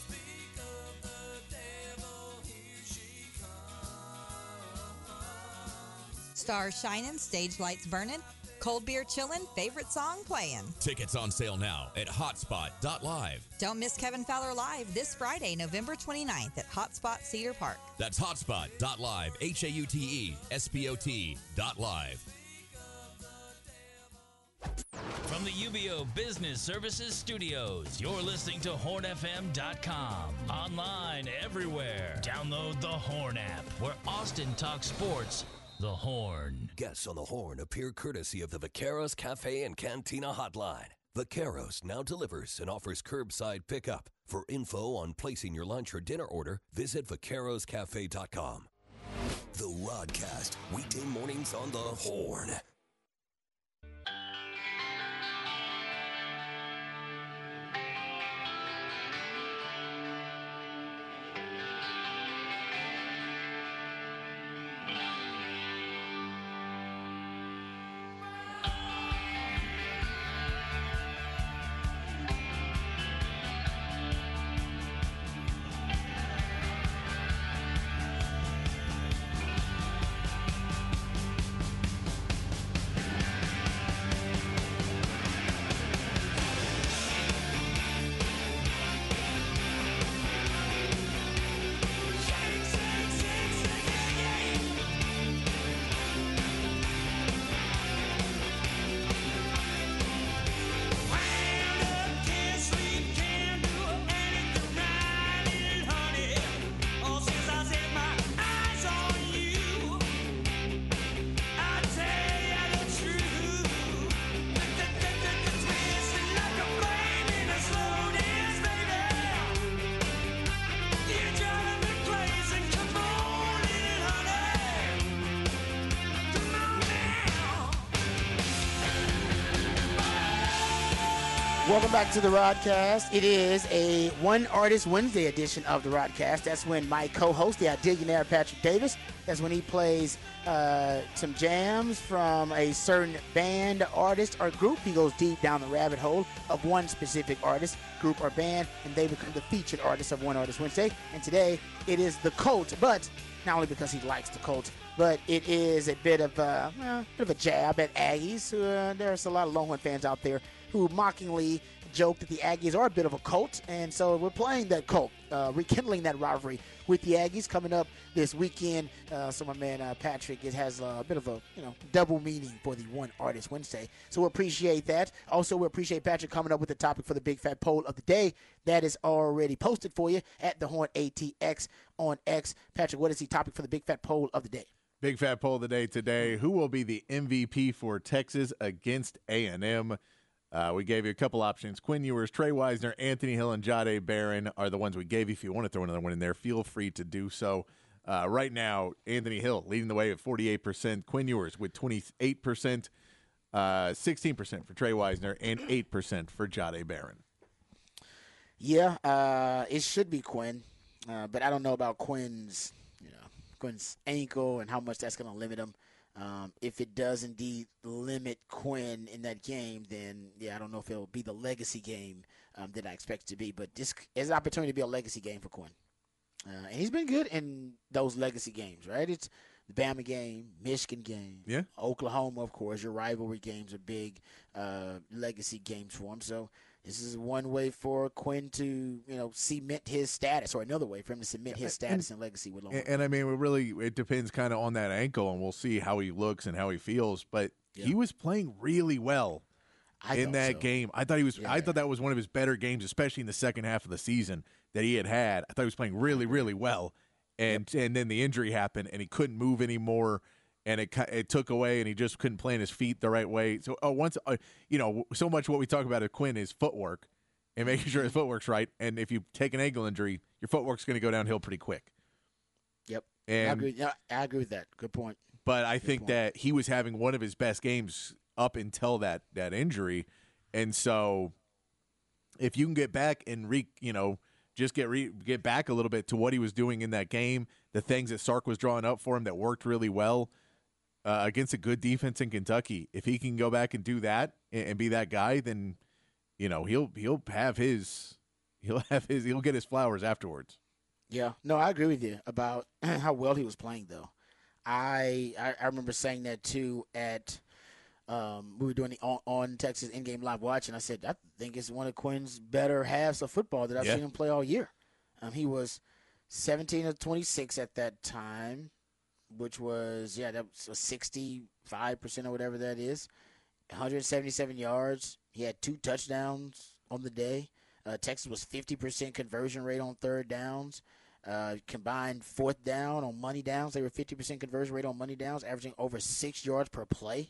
Stars shining, stage lights burning, cold beer chilling, favorite song playing. Tickets on sale now at hotspot dot live. Don't miss Kevin Fowler Live this Friday, November twenty-ninth at Hotspot Cedar Park. That's hotspot dot live, H A U T E S P O T dot live. From the U B O Business Services Studios, you're listening to horn f m dot com. Online everywhere. Download the Horn app, where Austin talks sports. The Horn. Guests on the Horn appear courtesy of the Vaqueros Cafe and Cantina Hotline. Vaqueros now delivers and offers curbside pickup. For info on placing your lunch or dinner order, visit vaqueros cafe dot com. The Rodcast, weekday mornings on the Horn. Welcome back to the Rodcast. It is a One Artist Wednesday edition of the Rodcast. That's when my co-host, the Idillionaire Patrick Davis, that's when he plays uh, some jams from a certain band, artist, or group. He goes deep down the rabbit hole of one specific artist, group, or band, and they become the featured artist of One Artist Wednesday. And today, it is the Colts, but not only because he likes the Colts, but it is a bit of a, well, bit of a jab at Aggies. Uh, there's a lot of Longhorn fans out there who mockingly joke that the Aggies are a bit of a cult, and so we're playing that cult, uh, rekindling that rivalry with the Aggies coming up this weekend. Uh, so my man uh, Patrick, it has a bit of a you know double meaning for the One Artist Wednesday. So we appreciate that. Also, we appreciate Patrick coming up with the topic for the Big Fat Poll of the day that is already posted for you at the Horn A T X on X. Patrick, what is the topic for the Big Fat Poll of the day? Big Fat Poll of the day today: who will be the M V P for Texas against A and M? Uh, we gave you a couple options. Quinn Ewers, Trey Wisner, Anthony Hill, and Jahdae Barron are the ones we gave you. If you want to throw another one in there, feel free to do so. Uh, right now, Anthony Hill leading the way at forty-eight percent. Quinn Ewers with twenty-eight percent, uh, sixteen percent for Trey Wisner, and eight percent for Jahdae Barron. Yeah, uh, it should be Quinn, uh, but I don't know about Quinn's, you know, Quinn's ankle and how much that's going to limit him. Um, if it does indeed limit Quinn in that game, then, yeah, I don't know if it'll be the legacy game um, that I expect it to be. But this is an opportunity to be a legacy game for Quinn. Uh, and he's been good in those legacy games, right? It's the Bama game, Michigan game, yeah. Oklahoma, of course. Your rivalry games are big uh, legacy games for him. So this is one way for Quinn to, you know, cement his status, or another way for him to cement his status and, and legacy with Longhorn. And, and I mean, it really, it depends kind of on that ankle, and we'll see how he looks and how he feels. But yeah. he was playing really well I in that so. game. I thought he was. Yeah. I thought that was one of his better games, especially in the second half of the season that he had had. I thought he was playing really, really well, and yep. and then the injury happened, and he couldn't move anymore. And it it took away, and he just couldn't plant his feet the right way. So, oh, once uh, you know, so much what we talk about at Quinn is footwork and making sure his footwork's right. And if you take an ankle injury, your footwork's going to go downhill pretty quick. Yep, and I agree. Yeah, I agree with that. Good point. But I Good think point. that he was having one of his best games up until that that injury, and so if you can get back and re, you know, just get re, get back a little bit to what he was doing in that game, the things that Sark was drawing up for him that worked really well. Uh, against a good defense in Kentucky, if he can go back and do that and, and be that guy, then you know he'll he'll have his he'll have his he'll get his flowers afterwards. Yeah, no, I agree with you about how well he was playing. Though, I I, I remember saying that too at um, we were doing the on, on Texas in-game live watch, and I said I think it's one of Quinn's better halves of football that I've yeah. seen him play all year. Um, he was seventeen of twenty-six at that time. Which was, yeah, that was sixty-five percent or whatever that is. one hundred seventy-seven yards. He had two touchdowns on the day. Uh, Texas was fifty percent conversion rate on third downs. Uh, combined fourth down on money downs. They were fifty percent conversion rate on money downs, averaging over six yards per play.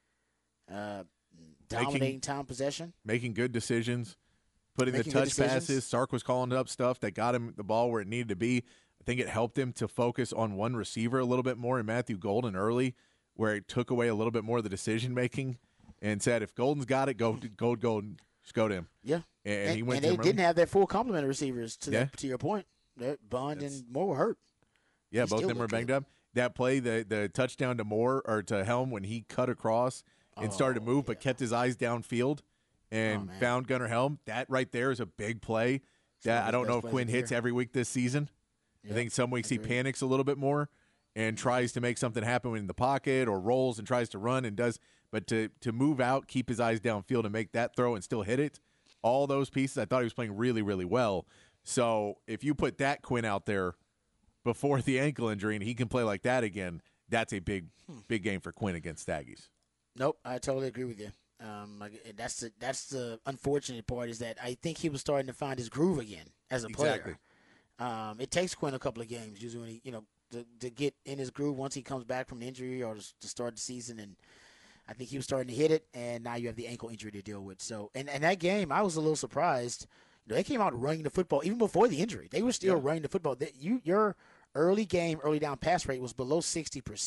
Uh, dominating making, time possession. Making good decisions. Putting making the touch passes. Sark was calling up stuff that got him the ball where it needed to be. I think it helped him to focus on one receiver a little bit more in Matthew Golden early, where it took away a little bit more of the decision making, and said, "If Golden's got it, go go Golden, just go to him." Yeah, and, and he went. And to they him didn't early. have their full complement of receivers. To yeah. that, to your point, that Bond That's, and Moore were hurt. Yeah, he both of them were banged good. up. That play, the the touchdown to Moore or to Helm when he cut across and oh, started to move, yeah. but kept his eyes downfield and oh, found Gunnar Helm. That right there is a big play. That I don't know if Quinn hits every week this season. Yep, I think some weeks he panics a little bit more and tries to make something happen in the pocket or rolls and tries to run and does. But to to move out, keep his eyes downfield and make that throw and still hit it, all those pieces, I thought he was playing really, really well. So if you put that Quinn out there before the ankle injury and he can play like that again, that's a big, hmm. big game for Quinn against Aggies. Nope, I totally agree with you. Um, that's the that's the unfortunate part is that I think he was starting to find his groove again as a player. Exactly. Um, it takes Quinn a couple of games usually when he, you know, to, to get in his groove once he comes back from an injury or to, to start the season. And I think he was starting to hit it, and now you have the ankle injury to deal with. So, and, and that game, I was a little surprised. You know, they came out running the football even before the injury. They were still yeah. running the football. That you your early game, early down pass rate was below sixty percent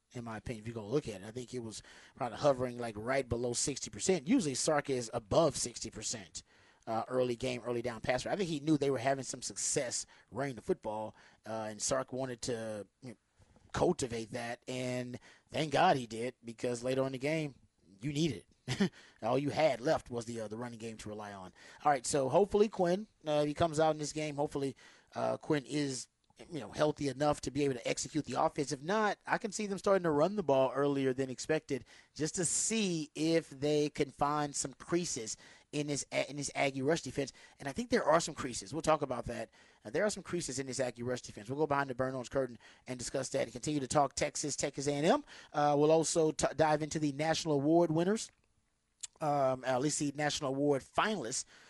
in my opinion, if you go look at it. I think it was probably hovering like right below sixty percent. Usually Sark is above sixty percent uh, early game, early down passer. I think he knew they were having some success running the football, uh, and Sark wanted to you know, cultivate that, and thank God he did, because later in the game, you needed it. All you had left was the uh, the running game to rely on. All right, so hopefully Quinn, uh, he comes out in this game. Hopefully uh, Quinn is you know, healthy enough to be able to execute the offense. If not, I can see them starting to run the ball earlier than expected, just to see if they can find some creases in this in this Aggie rush defense. And I think there are some creases. We'll talk about that. Uh, there are some creases in this Aggie rush defense. We'll go behind the Burn Orange curtain and discuss that and continue to talk Texas, Texas A and M. Uh, we'll also t- dive into the National Award winners, um, at least the National Award finalists